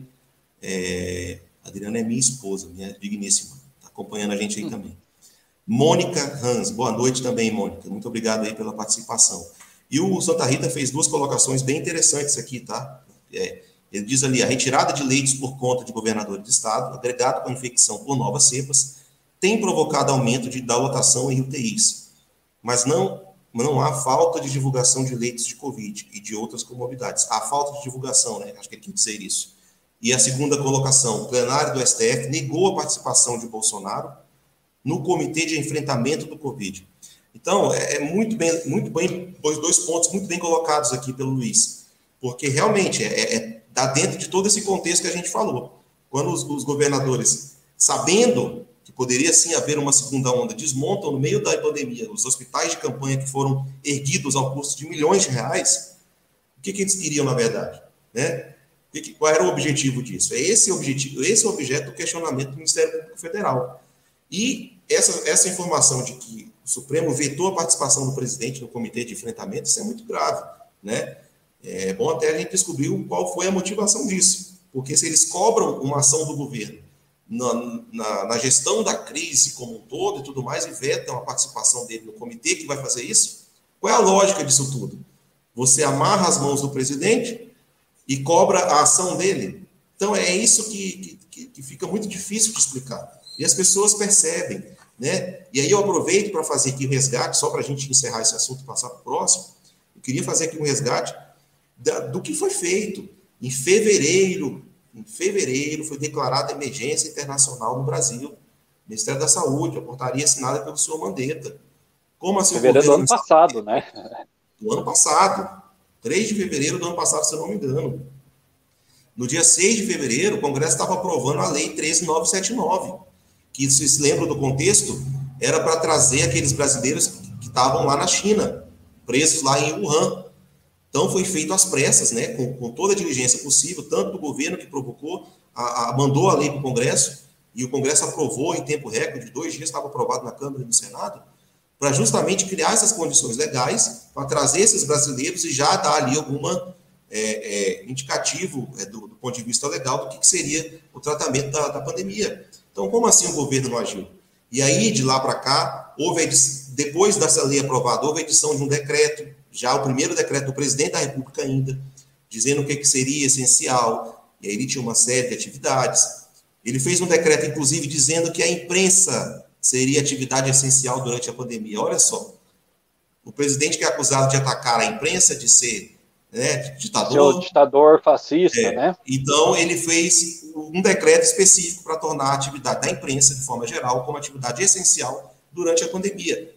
A Adriana é minha esposa, minha digníssima, está acompanhando a gente aí também. Mônica Hans, boa noite também, Mônica. Muito obrigado aí pela participação. E o Santa Rita fez duas colocações bem interessantes aqui, tá? Ele diz ali, a retirada de leitos por conta de governadores de estado, agregado com a infecção por novas cepas, tem provocado aumento da lotação em UTIs. Mas não há falta de divulgação de leitos de Covid e de outras comorbidades. Há falta de divulgação, né? Acho que ele quer dizer isso. E a segunda colocação, o plenário do STF negou a participação de Bolsonaro no Comitê de Enfrentamento do Covid. Então, muito bem, dois pontos muito bem colocados aqui pelo Luiz, porque realmente está dentro de todo esse contexto que a gente falou. Quando os governadores, sabendo que poderia sim haver uma segunda onda, desmontam no meio da pandemia os hospitais de campanha que foram erguidos ao custo de milhões de reais, o que eles queriam, na verdade? Né? Qual era o objetivo disso? Esse é o objeto do questionamento do Ministério Público Federal. E essa informação de que o Supremo vetou a participação do presidente no Comitê de Enfrentamento, isso é muito grave, né? É bom até a gente descobrir qual foi a motivação disso, porque se eles cobram uma ação do governo na gestão da crise como um todo e tudo mais, e vetam a participação dele no comitê que vai fazer isso, qual é a lógica disso tudo? Você amarra as mãos do presidente e cobra a ação dele. Então, é isso que fica muito difícil de explicar. E as pessoas percebem, né? E aí eu aproveito para fazer aqui o resgate, só para a gente encerrar esse assunto e passar para o próximo. Eu queria fazer aqui um resgate do que foi feito. Em fevereiro foi declarada emergência internacional no Brasil. Ministério da Saúde, a portaria assinada pelo senhor Mandetta. Como assim? Fevereiro do ano passado, né? Do ano passado. 3 de fevereiro do ano passado, se eu não me engano. No dia 6 de fevereiro, o Congresso estava aprovando a Lei 13.979, que, se se lembram do contexto, era para trazer aqueles brasileiros que estavam lá na China, presos lá em Wuhan. Então, foi feito às pressas, né, com toda a diligência possível, tanto do governo que provocou, mandou a lei para o Congresso, e o Congresso aprovou em tempo recorde, 2 dias estava aprovado na Câmara e no Senado, para justamente criar essas condições legais, para trazer esses brasileiros e já dar ali alguma indicativo do ponto de vista legal do que seria o tratamento da pandemia. Então, como assim o governo não agiu? E aí, de lá para cá, depois dessa lei aprovada, houve a edição de um decreto, já o primeiro decreto do presidente da República ainda, dizendo o que seria essencial, e aí ele tinha uma série de atividades. Ele fez um decreto, inclusive, dizendo que a imprensa seria atividade essencial durante a pandemia. Olha só, o presidente que é acusado de atacar a imprensa, de ser ditador fascista, né? Então, ele fez um decreto específico para tornar a atividade da imprensa, de forma geral, como atividade essencial durante a pandemia.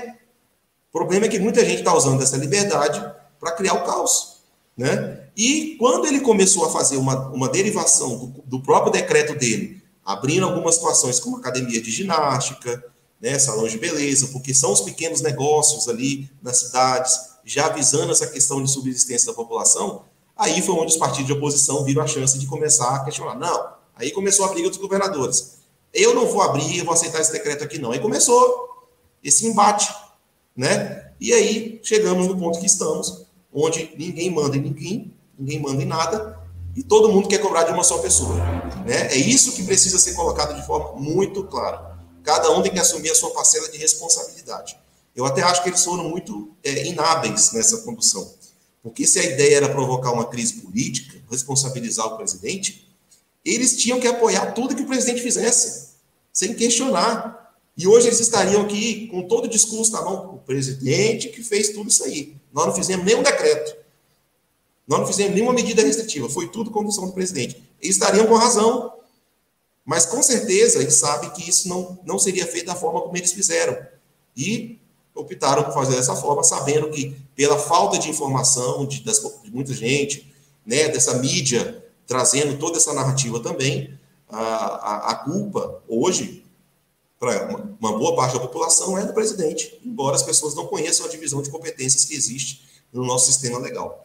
O problema é que muita gente está usando essa liberdade para criar o caos, né? E quando ele começou a fazer uma derivação do próprio decreto dele, abrindo algumas situações como academia de ginástica, né, salões de beleza, porque são os pequenos negócios ali nas cidades, já visando essa questão de subsistência da população, aí foi onde os partidos de oposição viram a chance de começar a questionar. Não, aí começou a briga dos governadores. Eu não vou abrir, eu vou aceitar esse decreto aqui não. Aí começou esse embate, né? E aí chegamos no ponto que estamos, onde ninguém manda em ninguém, ninguém manda em nada, e todo mundo quer cobrar de uma só pessoa, né? É isso que precisa ser colocado de forma muito clara. Cada um tem que assumir a sua parcela de responsabilidade. Eu até acho que eles foram muito inábeis nessa condução, porque se a ideia era provocar uma crise política, responsabilizar o presidente, eles tinham que apoiar tudo que o presidente fizesse, sem questionar. E hoje eles estariam aqui com todo o discurso na mão, o presidente que fez tudo isso aí. Nós não fizemos nenhum decreto, nós não fizemos nenhuma medida restritiva, foi tudo condução do presidente. Eles estariam com razão, mas com certeza eles sabem que isso não seria feito da forma como eles fizeram. E optaram por fazer dessa forma, sabendo que pela falta de informação de muita gente, né, dessa mídia trazendo toda essa narrativa também, a culpa hoje, para uma boa parte da população, é do presidente, embora as pessoas não conheçam a divisão de competências que existe no nosso sistema legal.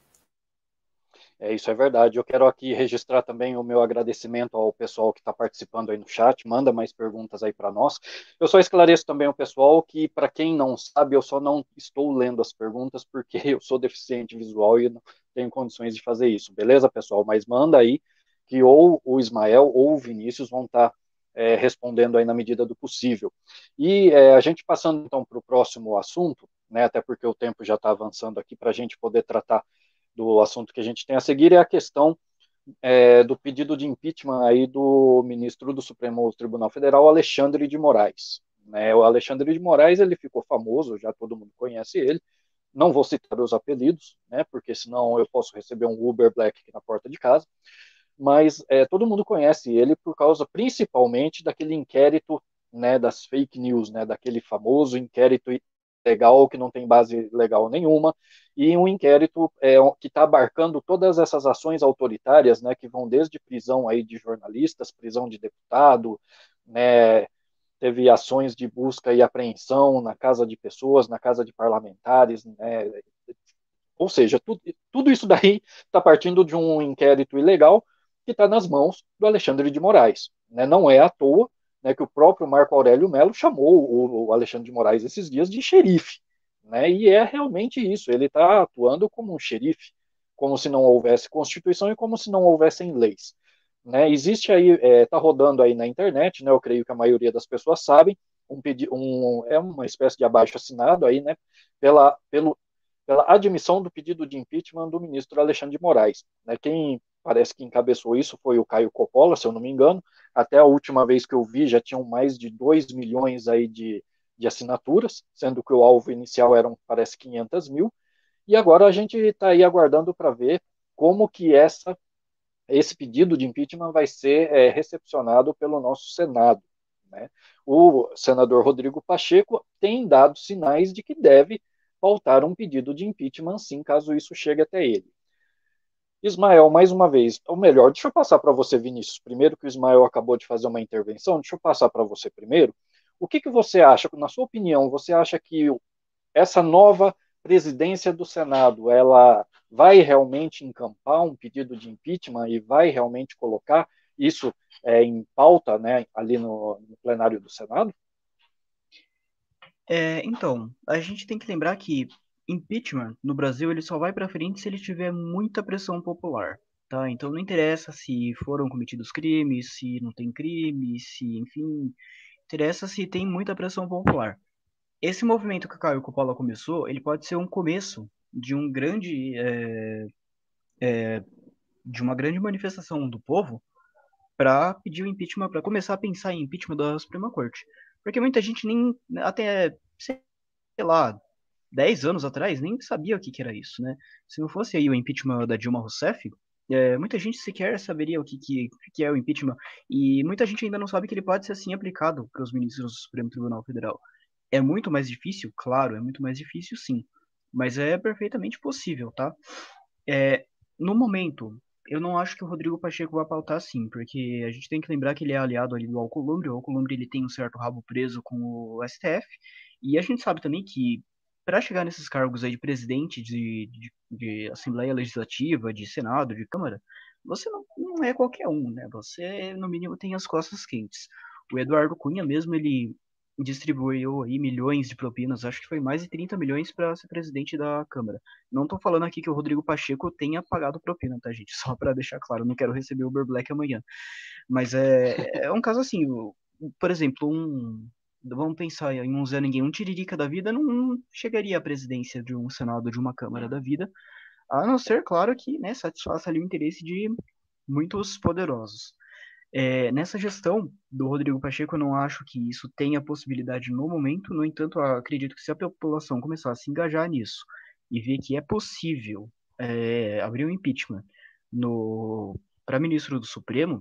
Isso é verdade. Eu quero aqui registrar também o meu agradecimento ao pessoal que está participando aí no chat. Manda mais perguntas aí para nós. Eu só esclareço também ao pessoal que, para quem não sabe, eu só não estou lendo as perguntas porque eu sou deficiente visual e não tenho condições de fazer isso. Beleza, pessoal? Mas manda aí que ou o Ismael ou o Vinícius vão estar respondendo aí na medida do possível. E a gente passando então para o próximo assunto, né, até porque o tempo já está avançando aqui para a gente poder tratar do assunto que a gente tem a seguir, é a questão do pedido de impeachment aí do ministro do Supremo Tribunal Federal, Alexandre de Moraes. Né? O Alexandre de Moraes, ele ficou famoso, já todo mundo conhece ele. Não vou citar os apelidos, né, porque senão eu posso receber um Uber Black aqui na porta de casa, mas todo mundo conhece ele por causa principalmente daquele inquérito, né, das fake news, né, daquele famoso inquérito legal que não tem base legal nenhuma, e um inquérito que está abarcando todas essas ações autoritárias, né, que vão desde prisão aí de jornalistas, prisão de deputado, né, teve ações de busca e apreensão na casa de pessoas, na casa de parlamentares, né, ou seja, tudo isso daí está partindo de um inquérito ilegal que está nas mãos do Alexandre de Moraes. Né? Não é à toa, né, que o próprio Marco Aurélio Melo chamou o Alexandre de Moraes esses dias de xerife. Né? E é realmente isso, ele está atuando como um xerife, como se não houvesse Constituição e como se não houvessem leis. Né? Existe aí, está rodando aí na internet, né, eu creio que a maioria das pessoas sabem, é uma espécie de abaixo-assinado aí, né, pela admissão do pedido de impeachment do ministro Alexandre de Moraes. Né? Quem parece que encabeçou isso foi o Caio Coppola, se eu não me engano. Até a última vez que eu vi, já tinham mais de 2 milhões aí de assinaturas, sendo que o alvo inicial eram, parece, 500 mil. E agora a gente está aí aguardando para ver como que esse pedido de impeachment vai ser recepcionado pelo nosso Senado. Né? O senador Rodrigo Pacheco tem dado sinais de que deve pautar um pedido de impeachment, sim, caso isso chegue até ele. Ismael, mais uma vez, ou melhor, deixa eu passar para você, Vinícius, primeiro que o Ismael acabou de fazer uma intervenção, deixa eu passar para você primeiro. O que você acha, na sua opinião, você acha que essa nova presidência do Senado, ela vai realmente encampar um pedido de impeachment e vai realmente colocar isso em pauta, né, ali no plenário do Senado? Então, a gente tem que lembrar que impeachment no Brasil ele só vai para frente se ele tiver muita pressão popular, tá? Então não interessa se foram cometidos crimes, se não tem crime, se, enfim, interessa se tem muita pressão popular. Esse movimento que o Caio Coppola começou, ele pode ser um começo de de uma grande manifestação do povo para pedir o impeachment, para começar a pensar em impeachment da Suprema Corte. Porque muita gente nem, até, sei lá, 10 anos atrás, nem sabia o que, que era isso, né? Se não fosse aí o impeachment da Dilma Rousseff, muita gente sequer saberia que é o impeachment. E muita gente ainda não sabe que ele pode ser assim aplicado para os ministros do Supremo Tribunal Federal. É muito mais difícil? Claro, é muito mais difícil, sim. Mas é perfeitamente possível, tá? É, no momento, eu não acho que o Rodrigo Pacheco vai pautar assim, porque a gente tem que lembrar que ele é aliado ali do Alcolumbre. O Alcolumbre ele tem um certo rabo preso com o STF, e a gente sabe também que para chegar nesses cargos aí de presidente de Assembleia Legislativa, de Senado, de Câmara, você não é qualquer um, né? Você, no mínimo, tem as costas quentes. O Eduardo Cunha mesmo, ele distribuiu aí milhões de propinas, acho que foi mais de 30 milhões para ser presidente da Câmara. Não estou falando aqui que o Rodrigo Pacheco tenha pagado propina, tá, gente? Só para deixar claro, não quero receber o Uber Black amanhã. Mas é um caso assim, por exemplo, vamos pensar em um Zé Ninguém, um Tiririca da vida não chegaria à presidência de um Senado, de uma Câmara da vida, a não ser, claro, que, né, satisfaça ali o interesse de muitos poderosos. Nessa gestão do Rodrigo Pacheco, eu não acho que isso tenha possibilidade no momento. No entanto, eu acredito que se a população começar a se engajar nisso e ver que é possível abrir um impeachment para ministro do Supremo,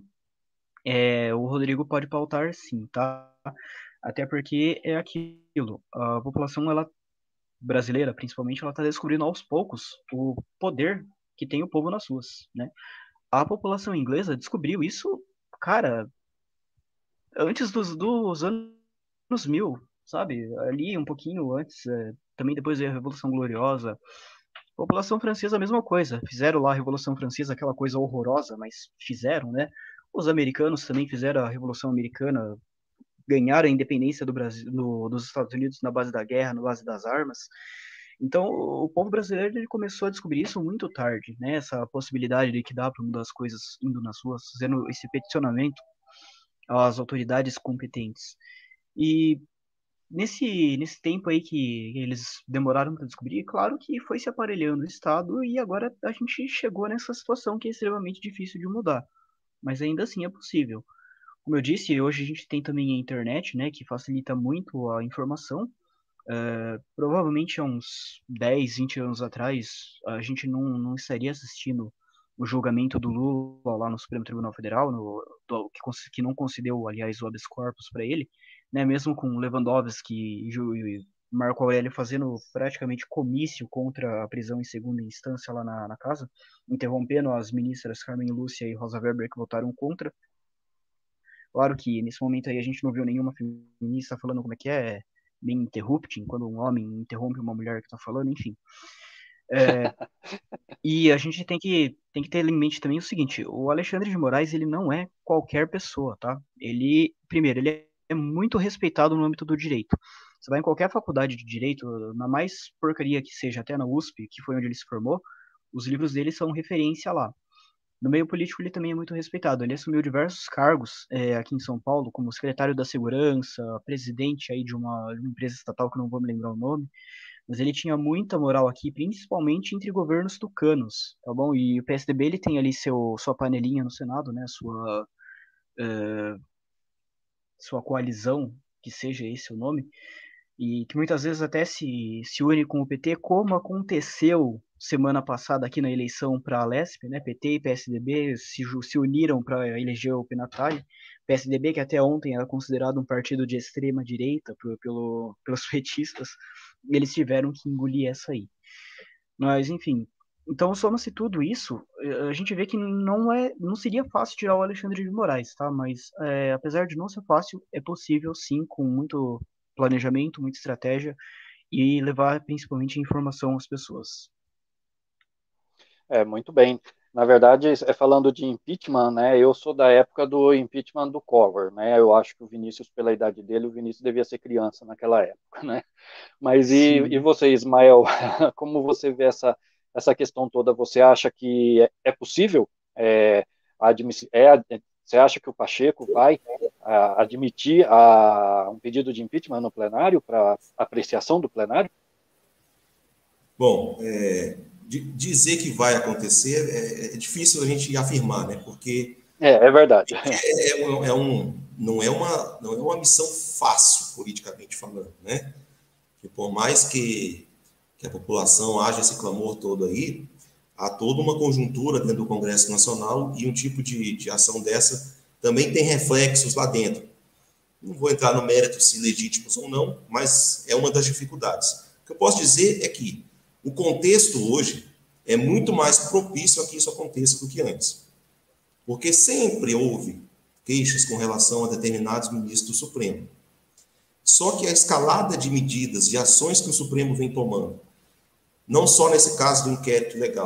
o Rodrigo pode pautar sim, tá? Até porque é aquilo. A população brasileira, principalmente, ela está descobrindo aos poucos o poder que tem o povo nas ruas, né? A população inglesa descobriu isso, cara, antes dos anos 1000, sabe? Ali um pouquinho antes, também depois da Revolução Gloriosa. A população francesa, a mesma coisa. Fizeram lá a Revolução Francesa, aquela coisa horrorosa, mas fizeram, né? Os americanos também fizeram a Revolução Americana, ganharam a independência do Brasil, dos Estados Unidos na base da guerra, na base das armas. Então, o povo brasileiro ele começou a descobrir isso muito tarde, né? Essa possibilidade de que dá para mudar as coisas indo nas ruas, fazendo esse peticionamento às autoridades competentes. E nesse tempo aí que eles demoraram para descobrir, claro que foi se aparelhando o Estado e agora a gente chegou nessa situação que é extremamente difícil de mudar. Mas ainda assim é possível. Como eu disse, hoje a gente tem também a internet, né, que facilita muito a informação. Provavelmente há uns 10, 20 anos atrás, a gente não estaria assistindo o julgamento do Lula lá no Supremo Tribunal Federal, que não concedeu, aliás, o habeas corpus para ele, né, mesmo com Lewandowski e Marco Aurélio fazendo praticamente comício contra a prisão em segunda instância lá na casa, interrompendo as ministras Carmen Lúcia e Rosa Weber que votaram contra. Claro que nesse momento aí a gente não viu nenhuma feminista falando como é que é, nem interrupting, quando um homem interrompe uma mulher que está falando, enfim. E a gente tem que ter em mente também o seguinte, o Alexandre de Moraes, ele não é qualquer pessoa, tá? Primeiro, ele é muito respeitado no âmbito do direito. Você vai em qualquer faculdade de direito, na mais porcaria que seja, até na USP, que foi onde ele se formou, os livros dele são referência lá. No meio político, ele também é muito respeitado. Ele assumiu diversos cargos aqui em São Paulo, como secretário da Segurança, presidente aí de uma empresa estatal que não vou me lembrar o nome, mas ele tinha muita moral aqui, principalmente entre governos tucanos, tá bom? E o PSDB ele tem ali sua panelinha no Senado, né? Sua coalizão, que seja esse o nome, e que muitas vezes até se une com o PT, como aconteceu semana passada aqui na eleição para a Lesp, né? PT e PSDB se uniram para eleger o Penatai. PSDB, que até ontem era considerado um partido de extrema direita pelos petistas, eles tiveram que engolir essa aí. Mas, enfim, então soma-se tudo isso, a gente vê que não seria fácil tirar o Alexandre de Moraes, tá? Mas apesar de não ser fácil, é possível sim, com muito planejamento, muita estratégia e levar principalmente informação às pessoas. Muito bem. Na verdade, falando de impeachment, né, eu sou da época do impeachment do Collor, né, eu acho que o Vinícius, pela idade dele, o Vinícius devia ser criança naquela época, né, mas e você, Ismael, como você vê essa questão toda, você acha que é possível, você acha que o Pacheco vai admitir um pedido de impeachment no plenário, para apreciação do plenário? Bom, dizer que vai acontecer é difícil a gente afirmar, né? Porque é verdade. Não é uma missão fácil, politicamente falando, né? Que por mais que a população haja esse clamor todo aí, há toda uma conjuntura dentro do Congresso Nacional e um tipo de ação dessa também tem reflexos lá dentro. Não vou entrar no mérito se legítimos ou não, mas é uma das dificuldades. O que eu posso dizer é que o contexto hoje é muito mais propício a que isso aconteça do que antes. Porque sempre houve queixas com relação a determinados ministros do Supremo. Só que a escalada de medidas, de ações que o Supremo vem tomando, não só nesse caso do inquérito legal,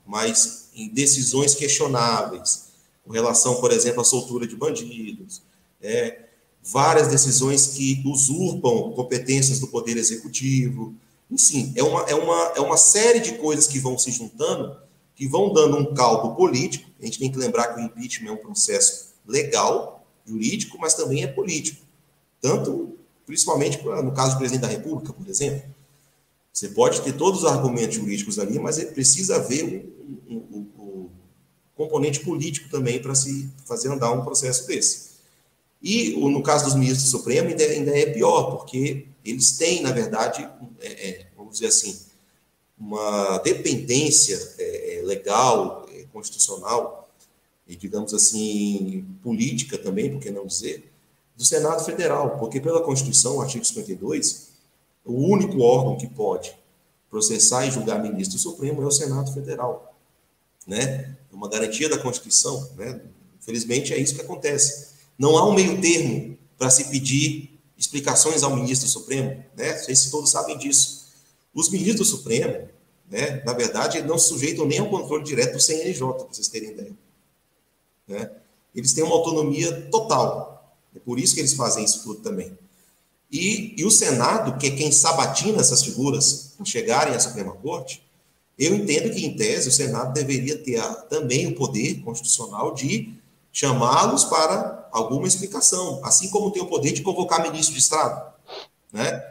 mas em decisões questionáveis, com relação, por exemplo, à soltura de bandidos, várias decisões que usurpam competências do Poder Executivo. Enfim, é uma série de coisas que vão se juntando, que vão dando um caldo político. A gente tem que lembrar que o impeachment é um processo legal, jurídico, mas também é político. Tanto, principalmente no caso do presidente da República, por exemplo. Você pode ter todos os argumentos jurídicos ali, mas precisa haver o componente político também para se fazer andar um processo desse. E no caso dos ministros do Supremo ainda é pior, porque eles têm, na verdade, vamos dizer assim, uma dependência legal, constitucional, e, digamos assim, política também, por que não dizer, do Senado Federal, porque pela Constituição, o artigo 52, o único órgão que pode processar e julgar ministro do Supremo é o Senado Federal, né? É uma garantia da Constituição, né? Infelizmente é isso que acontece. Não há um meio termo para se pedir explicações ao ministro do Supremo, né? Vocês todos sabem disso. Os ministros do Supremo, né, na verdade, não se sujeitam nem ao controle direto do CNJ, para vocês terem ideia, né? Eles têm uma autonomia total. É por isso que eles fazem isso tudo também. E o Senado, que é quem sabatina essas figuras para chegarem à Suprema Corte, eu entendo que, em tese, o Senado deveria ter também o poder constitucional de chamá-los para alguma explicação, assim como tem o poder de convocar ministro de Estado, né?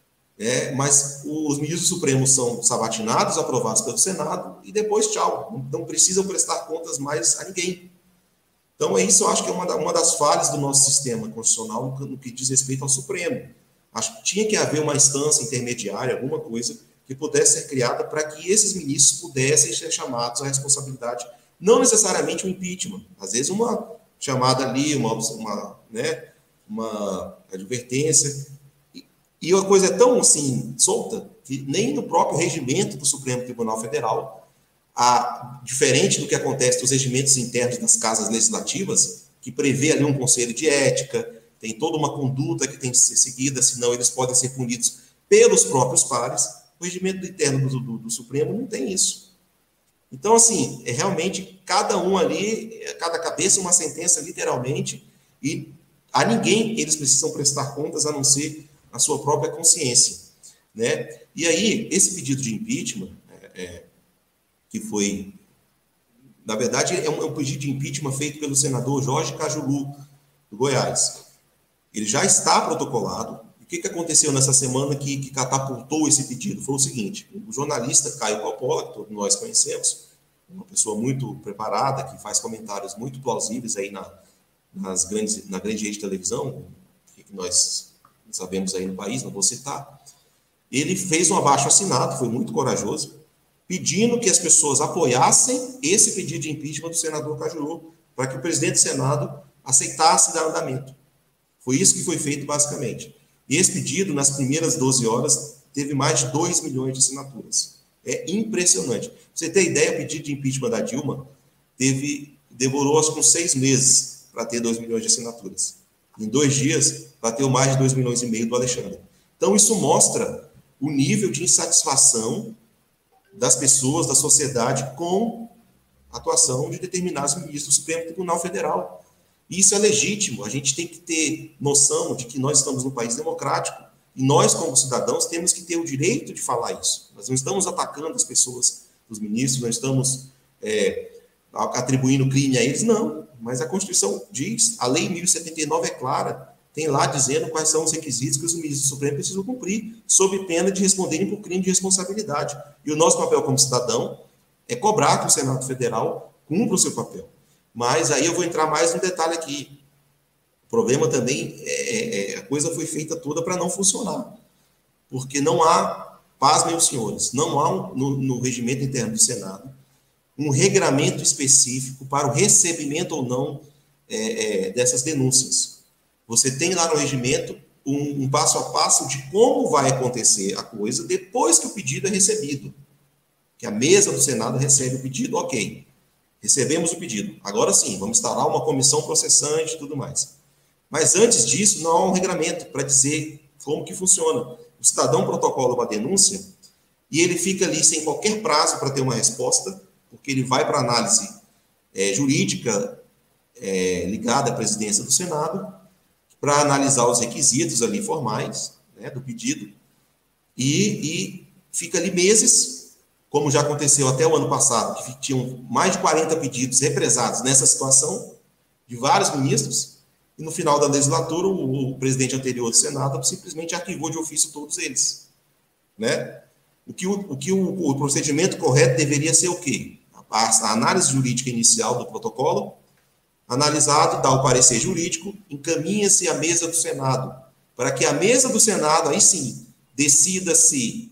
Mas os ministros supremos são sabatinados, aprovados pelo Senado, e depois tchau, não precisam prestar contas mais a ninguém. Então, isso eu acho que é uma das falhas do nosso sistema constitucional no que diz respeito ao Supremo. Acho que tinha que haver uma instância intermediária, alguma coisa que pudesse ser criada para que esses ministros pudessem ser chamados à responsabilidade. Não necessariamente um impeachment. Às vezes uma chamada ali, uma advertência. E a coisa é tão assim, solta, que nem no próprio regimento do Supremo Tribunal Federal, diferente do que acontece nos regimentos internos das casas legislativas, que prevê ali um conselho de ética, tem toda uma conduta que tem que ser seguida, senão eles podem ser punidos pelos próprios pares. O regimento interno do Supremo não tem isso. Então, assim, realmente cada um ali, cada cabeça uma sentença, literalmente, e a ninguém eles precisam prestar contas a não ser a sua própria consciência, né? E aí, esse pedido de impeachment, que foi, na verdade, é um pedido de impeachment feito pelo senador Jorge Cajuru, do Goiás. Ele já está protocolado. O que aconteceu nessa semana que catapultou esse pedido? Foi o seguinte: o jornalista Caio Coppola, que todos nós conhecemos, uma pessoa muito preparada, que faz comentários muito plausíveis aí na grande rede de televisão, que nós sabemos aí no país, não vou citar, ele fez um abaixo-assinado, foi muito corajoso, pedindo que as pessoas apoiassem esse pedido de impeachment do senador Cajuru, para que o presidente do Senado aceitasse dar andamento. Foi isso que foi feito, basicamente. E esse pedido, nas primeiras 12 horas, teve mais de 2 milhões de assinaturas. É impressionante. Pra você ter ideia, o pedido de impeachment da Dilma demorou, acho que uns 6 meses para ter 2 milhões de assinaturas. Em 2 dias, bateu mais de 2,5 milhões do Alexandre. Então, isso mostra o nível de insatisfação das pessoas, da sociedade, com a atuação de determinados ministros do Supremo Tribunal Federal. E isso é legítimo. A gente tem que ter noção de que nós estamos num país democrático e nós, como cidadãos, temos que ter o direito de falar isso. Nós não estamos atacando as pessoas, os ministros, não estamos atribuindo crime a eles, não. Mas a Constituição diz, a Lei 1079 é clara, tem lá dizendo quais são os requisitos que os ministros do Supremo precisam cumprir, sob pena de responderem por crime de responsabilidade. E o nosso papel como cidadão é cobrar que o Senado Federal cumpra o seu papel. Mas aí eu vou entrar mais no detalhe aqui. O problema também a coisa foi feita toda para não funcionar. Porque não há, pasmem os senhores, não há no regimento interno do Senado um regramento específico para o recebimento ou não dessas denúncias. Você tem lá no regimento um passo a passo de como vai acontecer a coisa depois que o pedido é recebido. Que a mesa do Senado recebe o pedido, ok. Recebemos o pedido. Agora sim, vamos instalar uma comissão processante e tudo mais. Mas antes disso, não há um regramento para dizer como que funciona. O cidadão protocola uma denúncia e ele fica ali sem qualquer prazo para ter uma resposta, porque ele vai para análise jurídica ligada à presidência do Senado, para analisar os requisitos ali formais, né, do pedido, e fica ali meses, como já aconteceu até o ano passado, que tinham mais de 40 pedidos represados nessa situação, de vários ministros, e no final da legislatura, o presidente anterior do Senado simplesmente arquivou de ofício todos eles, né? O que o procedimento correto deveria ser o quê? A análise jurídica inicial do protocolo, analisado, dá o parecer jurídico, encaminha-se à mesa do Senado, para que a mesa do Senado, aí sim, decida se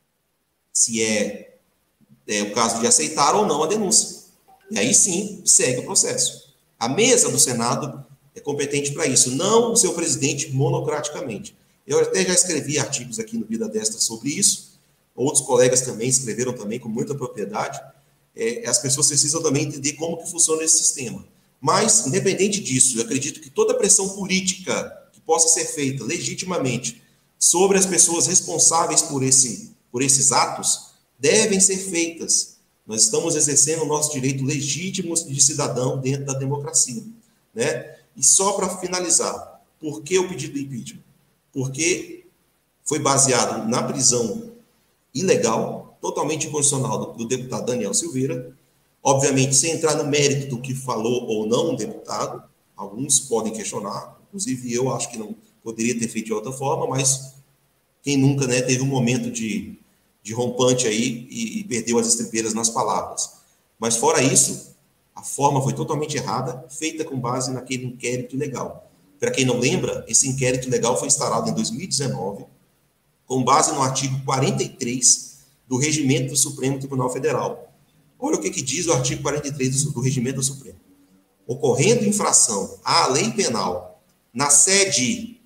é o caso de aceitar ou não a denúncia. E aí sim, segue o processo. A mesa do Senado é competente para isso, não o seu presidente monocraticamente. Eu até já escrevi artigos aqui no Vida Destra sobre isso, outros colegas também escreveram também com muita propriedade. As pessoas precisam também entender como que funciona esse sistema. Mas, independente disso, eu acredito que toda pressão política que possa ser feita legitimamente sobre as pessoas responsáveis por esses atos devem ser feitas. Nós estamos exercendo o nosso direito legítimo de cidadão dentro da democracia, né? E só para finalizar, por que o pedido de impeachment? Porque foi baseado na prisão ilegal, totalmente inconstitucional do deputado Daniel Silveira, obviamente sem entrar no mérito do que falou ou não o deputado, alguns podem questionar, inclusive eu acho que não poderia ter feito de outra forma, mas quem nunca, né, teve um momento de rompante aí e perdeu as estribeiras nas palavras. Mas fora isso, a forma foi totalmente errada, feita com base naquele inquérito ilegal. Para quem não lembra, esse inquérito ilegal foi instaurado em 2019, com base no artigo 43 do Regimento do Supremo Tribunal Federal. Olha o que diz o artigo 43 do Regimento do Supremo. Ocorrendo infração à lei penal na sede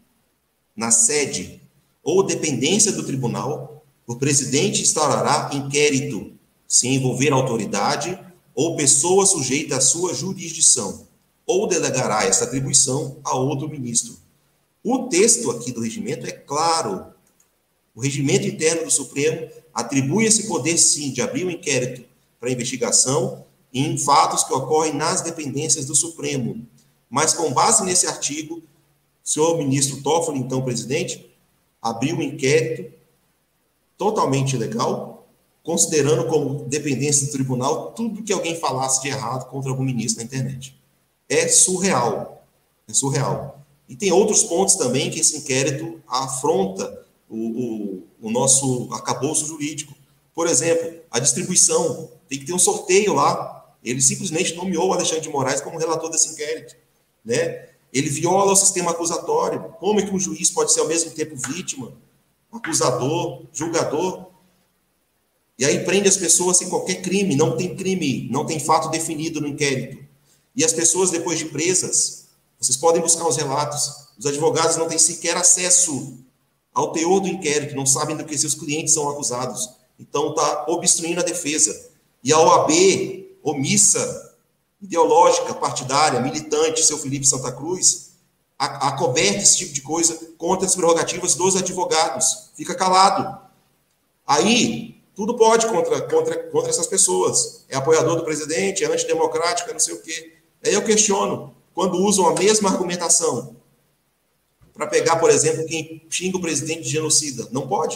ou dependência do tribunal, o presidente instaurará inquérito se envolver autoridade ou pessoa sujeita à sua jurisdição, ou delegará essa atribuição a outro ministro. O texto aqui do regimento é claro. O regimento interno do Supremo atribui esse poder, sim, de abrir um inquérito para investigação em fatos que ocorrem nas dependências do Supremo. Mas, com base nesse artigo, o senhor ministro Toffoli, então presidente, abriu um inquérito totalmente ilegal, considerando como dependência do tribunal tudo que alguém falasse de errado contra algum ministro na internet. É surreal. É surreal. E tem outros pontos também que esse inquérito afronta o nosso arcabouço jurídico. Por exemplo, a distribuição. Tem que ter um sorteio lá. Ele simplesmente nomeou o Alexandre de Moraes como relator desse inquérito, né? Ele viola o sistema acusatório. Como é que um juiz pode ser ao mesmo tempo vítima, acusador, julgador? E aí prende as pessoas sem qualquer crime. Não tem crime, não tem fato definido no inquérito. E as pessoas, depois de presas, vocês podem buscar os relatos. Os advogados não têm sequer acesso ao teor do inquérito, não sabem do que seus clientes são acusados. Então, está obstruindo a defesa. E a OAB, omissa, ideológica, partidária, militante, seu Felipe Santa Cruz, acoberta esse tipo de coisa contra as prerrogativas dos advogados. Fica calado. Aí, tudo pode contra essas pessoas. É apoiador do presidente, é antidemocrático, é não sei o quê. Aí eu questiono, quando usam a mesma argumentação para pegar, por exemplo, quem xinga o presidente de genocida. Não pode.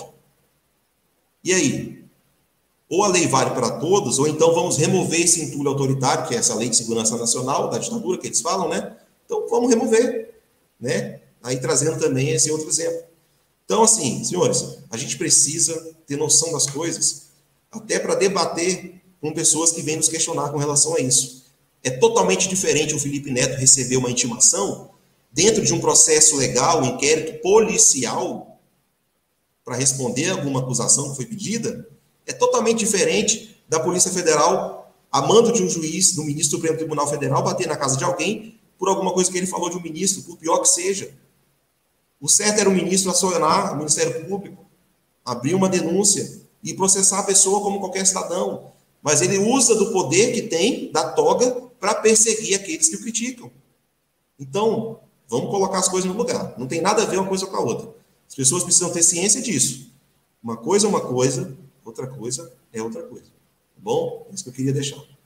E aí? Ou a lei vale para todos, ou então vamos remover esse entulho autoritário, que é essa lei de segurança nacional, da ditadura, que eles falam, né? Então, vamos remover, né? Aí trazendo também esse outro exemplo. Então, assim, senhores, a gente precisa ter noção das coisas, até para debater com pessoas que vêm nos questionar com relação a isso. É totalmente diferente o Felipe Neto receber uma intimação dentro de um processo legal, um inquérito policial, para responder a alguma acusação que foi pedida. É totalmente diferente da Polícia Federal, a mando de um juiz, do ministro do Supremo Tribunal Federal, bater na casa de alguém por alguma coisa que ele falou de um ministro, por pior que seja. O certo era o ministro acionar o Ministério Público, abrir uma denúncia e processar a pessoa como qualquer cidadão. Mas ele usa do poder que tem, da toga, para perseguir aqueles que o criticam. Então, vamos colocar as coisas no lugar. Não tem nada a ver uma coisa com a outra. As pessoas precisam ter ciência disso. Uma coisa é uma coisa, outra coisa é outra coisa. Tá bom? É isso que eu queria deixar.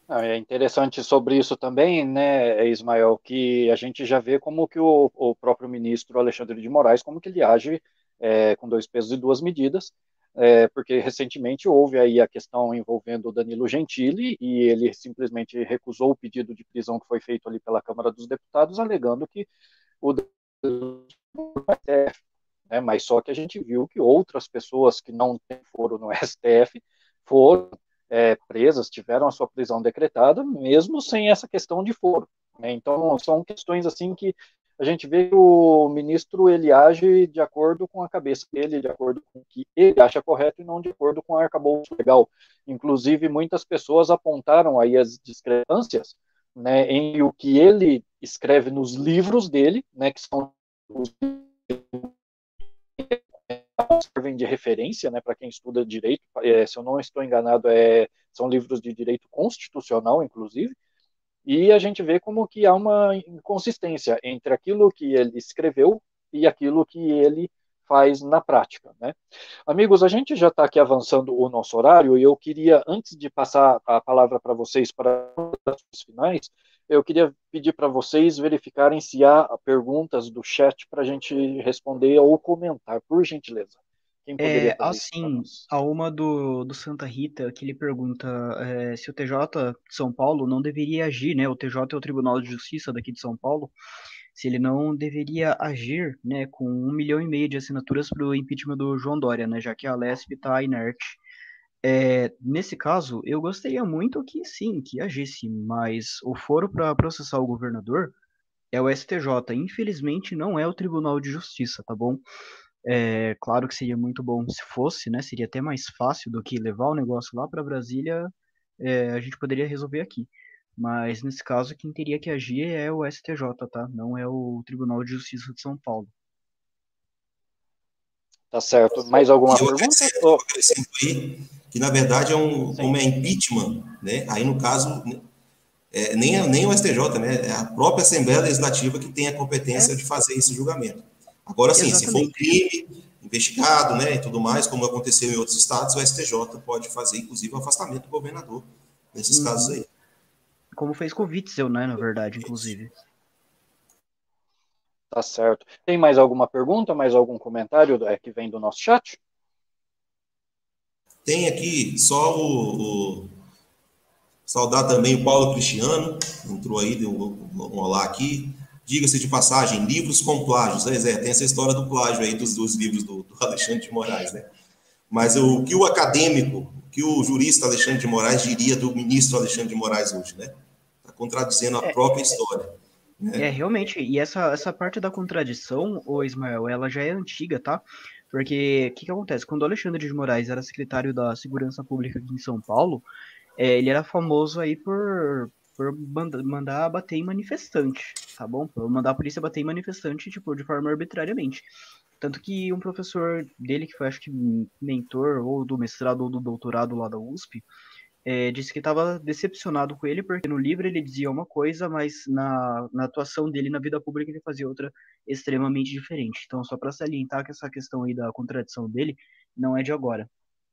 É interessante sobre isso também, né, Ismael, que a gente já vê como que o próprio ministro Alexandre de Moraes, como que ele age com dois pesos e duas medidas, porque recentemente houve aí a questão envolvendo o Danilo Gentili e ele simplesmente recusou o pedido de prisão que foi feito ali pela Câmara dos Deputados, alegando que o Danilo é, né, mas só que a gente viu que outras pessoas que não têm foro no STF foram presas, tiveram a sua prisão decretada, mesmo sem essa questão de foro. Né? Então, são questões assim que a gente vê que o ministro ele age de acordo com a cabeça dele, de acordo com o que ele acha correto e não de acordo com o arcabouço legal. Inclusive, muitas pessoas apontaram aí as discrepâncias, né, em o que ele escreve nos livros dele, né, que são os servem de referência, né, para quem estuda direito. Se eu não estou enganado, são livros de direito constitucional, inclusive, e a gente vê como que há uma inconsistência entre aquilo que ele escreveu e aquilo que ele faz na prática, né? Amigos, a gente já está aqui avançando o nosso horário e eu queria, antes de passar a palavra para vocês para os finais, eu queria pedir para vocês verificarem se há perguntas do chat para a gente responder ou comentar, por gentileza. Quem poderia fazer isso para Assim, nós? a uma do Santa Rita, que ele pergunta se o TJ de São Paulo não deveria agir, né? O TJ é o Tribunal de Justiça daqui de São Paulo, se ele não deveria agir, né, com 1,5 milhão de assinaturas para o impeachment do João Dória, né? Já que a Lesp está inerte. Nesse caso, eu gostaria muito que sim, que agisse, mas o foro para processar o governador é o STJ. Infelizmente, não é o Tribunal de Justiça, tá bom? É claro que seria muito bom se fosse, né? Seria até mais fácil do que levar o negócio lá para Brasília. A gente poderia resolver aqui. Mas nesse caso, quem teria que agir é o STJ, tá? Não é o Tribunal de Justiça de São Paulo. Tá certo. Mais alguma E eu pergunta? acrescento, Oh, eu acrescento aí que, na verdade, sim. como é impeachment, né? Aí, no caso, nem o STJ, né? É a própria Assembleia Legislativa que tem a É, competência de fazer esse julgamento. Agora, sim, se for um exatamente. crime investigado, né, e tudo mais, como aconteceu em outros estados, o STJ pode fazer, inclusive, o afastamento do governador nesses casos Uhum. aí. Como fez com o Witzel, né? Na verdade, inclusive. Tá certo. Tem mais alguma pergunta, mais algum comentário que vem do nosso chat? Tem aqui só saudar também o Paulo Cristiano, entrou aí, deu um olá aqui. Diga-se de passagem, livros com plágios, né, Zé? Tem essa história do plágio aí dos livros do Alexandre de Moraes, né? Mas o que o acadêmico, o que o jurista Alexandre de Moraes diria do ministro Alexandre de Moraes hoje, né? Está contradizendo a É, própria história, né? realmente, e essa parte da contradição, ô Ismael, ela já é antiga, tá? Porque o que acontece? Quando o Alexandre de Moraes era secretário da Segurança Pública aqui em São Paulo, ele era famoso aí por mandar bater em manifestante, tá bom? Por mandar a polícia bater em manifestante, tipo, de forma arbitrariamente. Tanto que um professor dele, que foi, acho que, mentor ou do mestrado ou do doutorado lá da USP, disse que estava decepcionado com ele, porque no livro ele dizia uma coisa, mas na atuação dele na vida pública ele fazia outra extremamente diferente. Então, só para salientar que essa questão aí da contradição dele não é de agora.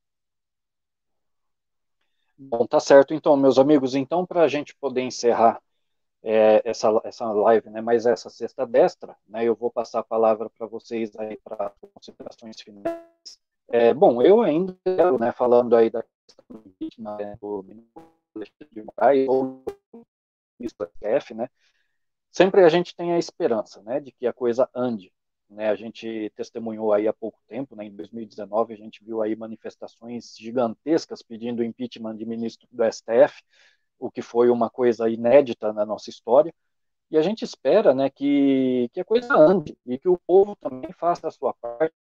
Bom, tá certo. Então, meus amigos, então, para a gente poder encerrar essa live, né, mais essa sexta destra, né, eu vou passar a palavra para vocês aí para considerações finais. Bom, eu ainda quero, né, falando aí da questão do impeachment, né, do ministro de Moraes ou do STF, né, sempre a gente tem a esperança, né, de que a coisa ande. Né, a gente testemunhou aí há pouco tempo, né, em 2019, a gente viu aí manifestações gigantescas pedindo o impeachment de ministro do STF, o que foi uma coisa inédita na nossa história. E a gente espera, né, que a coisa ande e que o povo também faça a sua parte,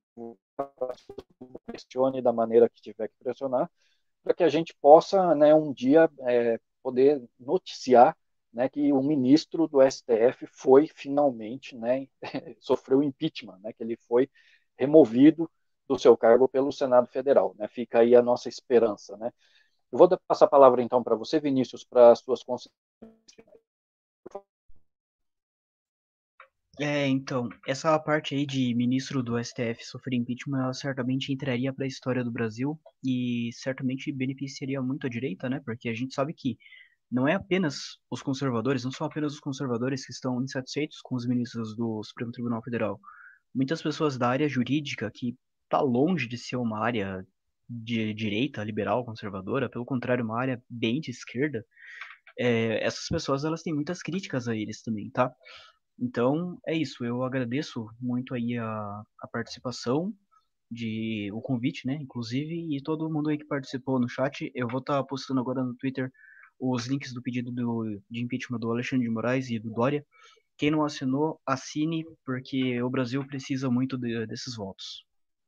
pressione da maneira que tiver que pressionar, para que a gente possa, né, um dia poder noticiar, né, que o ministro do STF foi finalmente, né, sofreu impeachment, né, que ele foi removido do seu cargo pelo Senado Federal, né? Fica aí a nossa esperança, né? Eu vou passar a palavra então para você, Vinícius, para as suas considerações. Então, essa parte aí de ministro do STF sofrer impeachment, ela certamente entraria para a história do Brasil e certamente beneficiaria muito a direita, né? Porque a gente sabe que não é apenas os conservadores, não são apenas os conservadores que estão insatisfeitos com os ministros do Supremo Tribunal Federal. Muitas pessoas da área jurídica, que está longe de ser uma área de direita, liberal, conservadora, pelo contrário, uma área bem de esquerda, essas pessoas elas têm muitas críticas a eles também, tá? Então, é isso. Eu agradeço muito aí a participação o convite, né? Inclusive, e todo mundo aí que participou no chat. Eu vou estar postando agora no Twitter os links do pedido de impeachment do Alexandre de Moraes e do Dória. Quem não assinou, assine, porque o Brasil precisa muito desses votos.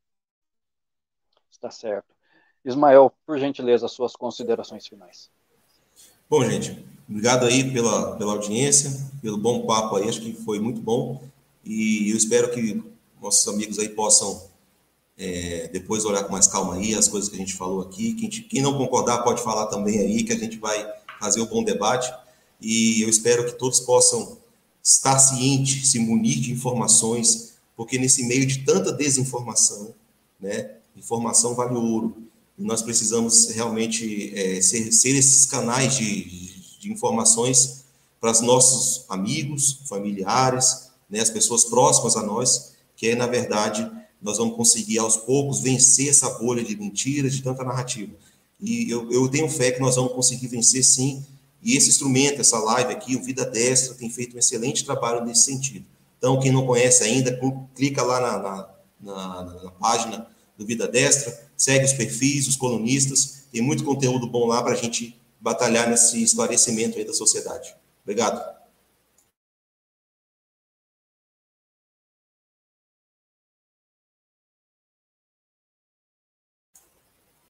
Está certo. Ismael, por gentileza, suas considerações finais. Bom, gente, obrigado aí pela audiência, pelo bom papo aí, acho que foi muito bom, e eu espero que nossos amigos aí possam depois olhar com mais calma aí as coisas que a gente falou aqui. Quem não concordar pode falar também aí, que a gente vai fazer um bom debate, e eu espero que todos possam estar cientes, se munir de informações, porque nesse meio de tanta desinformação, né, informação vale ouro, e nós precisamos realmente ser esses canais de informações para os nossos amigos, familiares, né, as pessoas próximas a nós, que é, na verdade, nós vamos conseguir, aos poucos, vencer essa bolha de mentiras, de tanta narrativa. E eu tenho fé que nós vamos conseguir vencer, sim. E esse instrumento, essa live aqui, o Vida Destra, tem feito um excelente trabalho nesse sentido. Então, quem não conhece ainda, clica lá na página do Vida Destra, segue os perfis, os colunistas, tem muito conteúdo bom lá para a gente batalhar nesse esclarecimento aí da sociedade. Obrigado.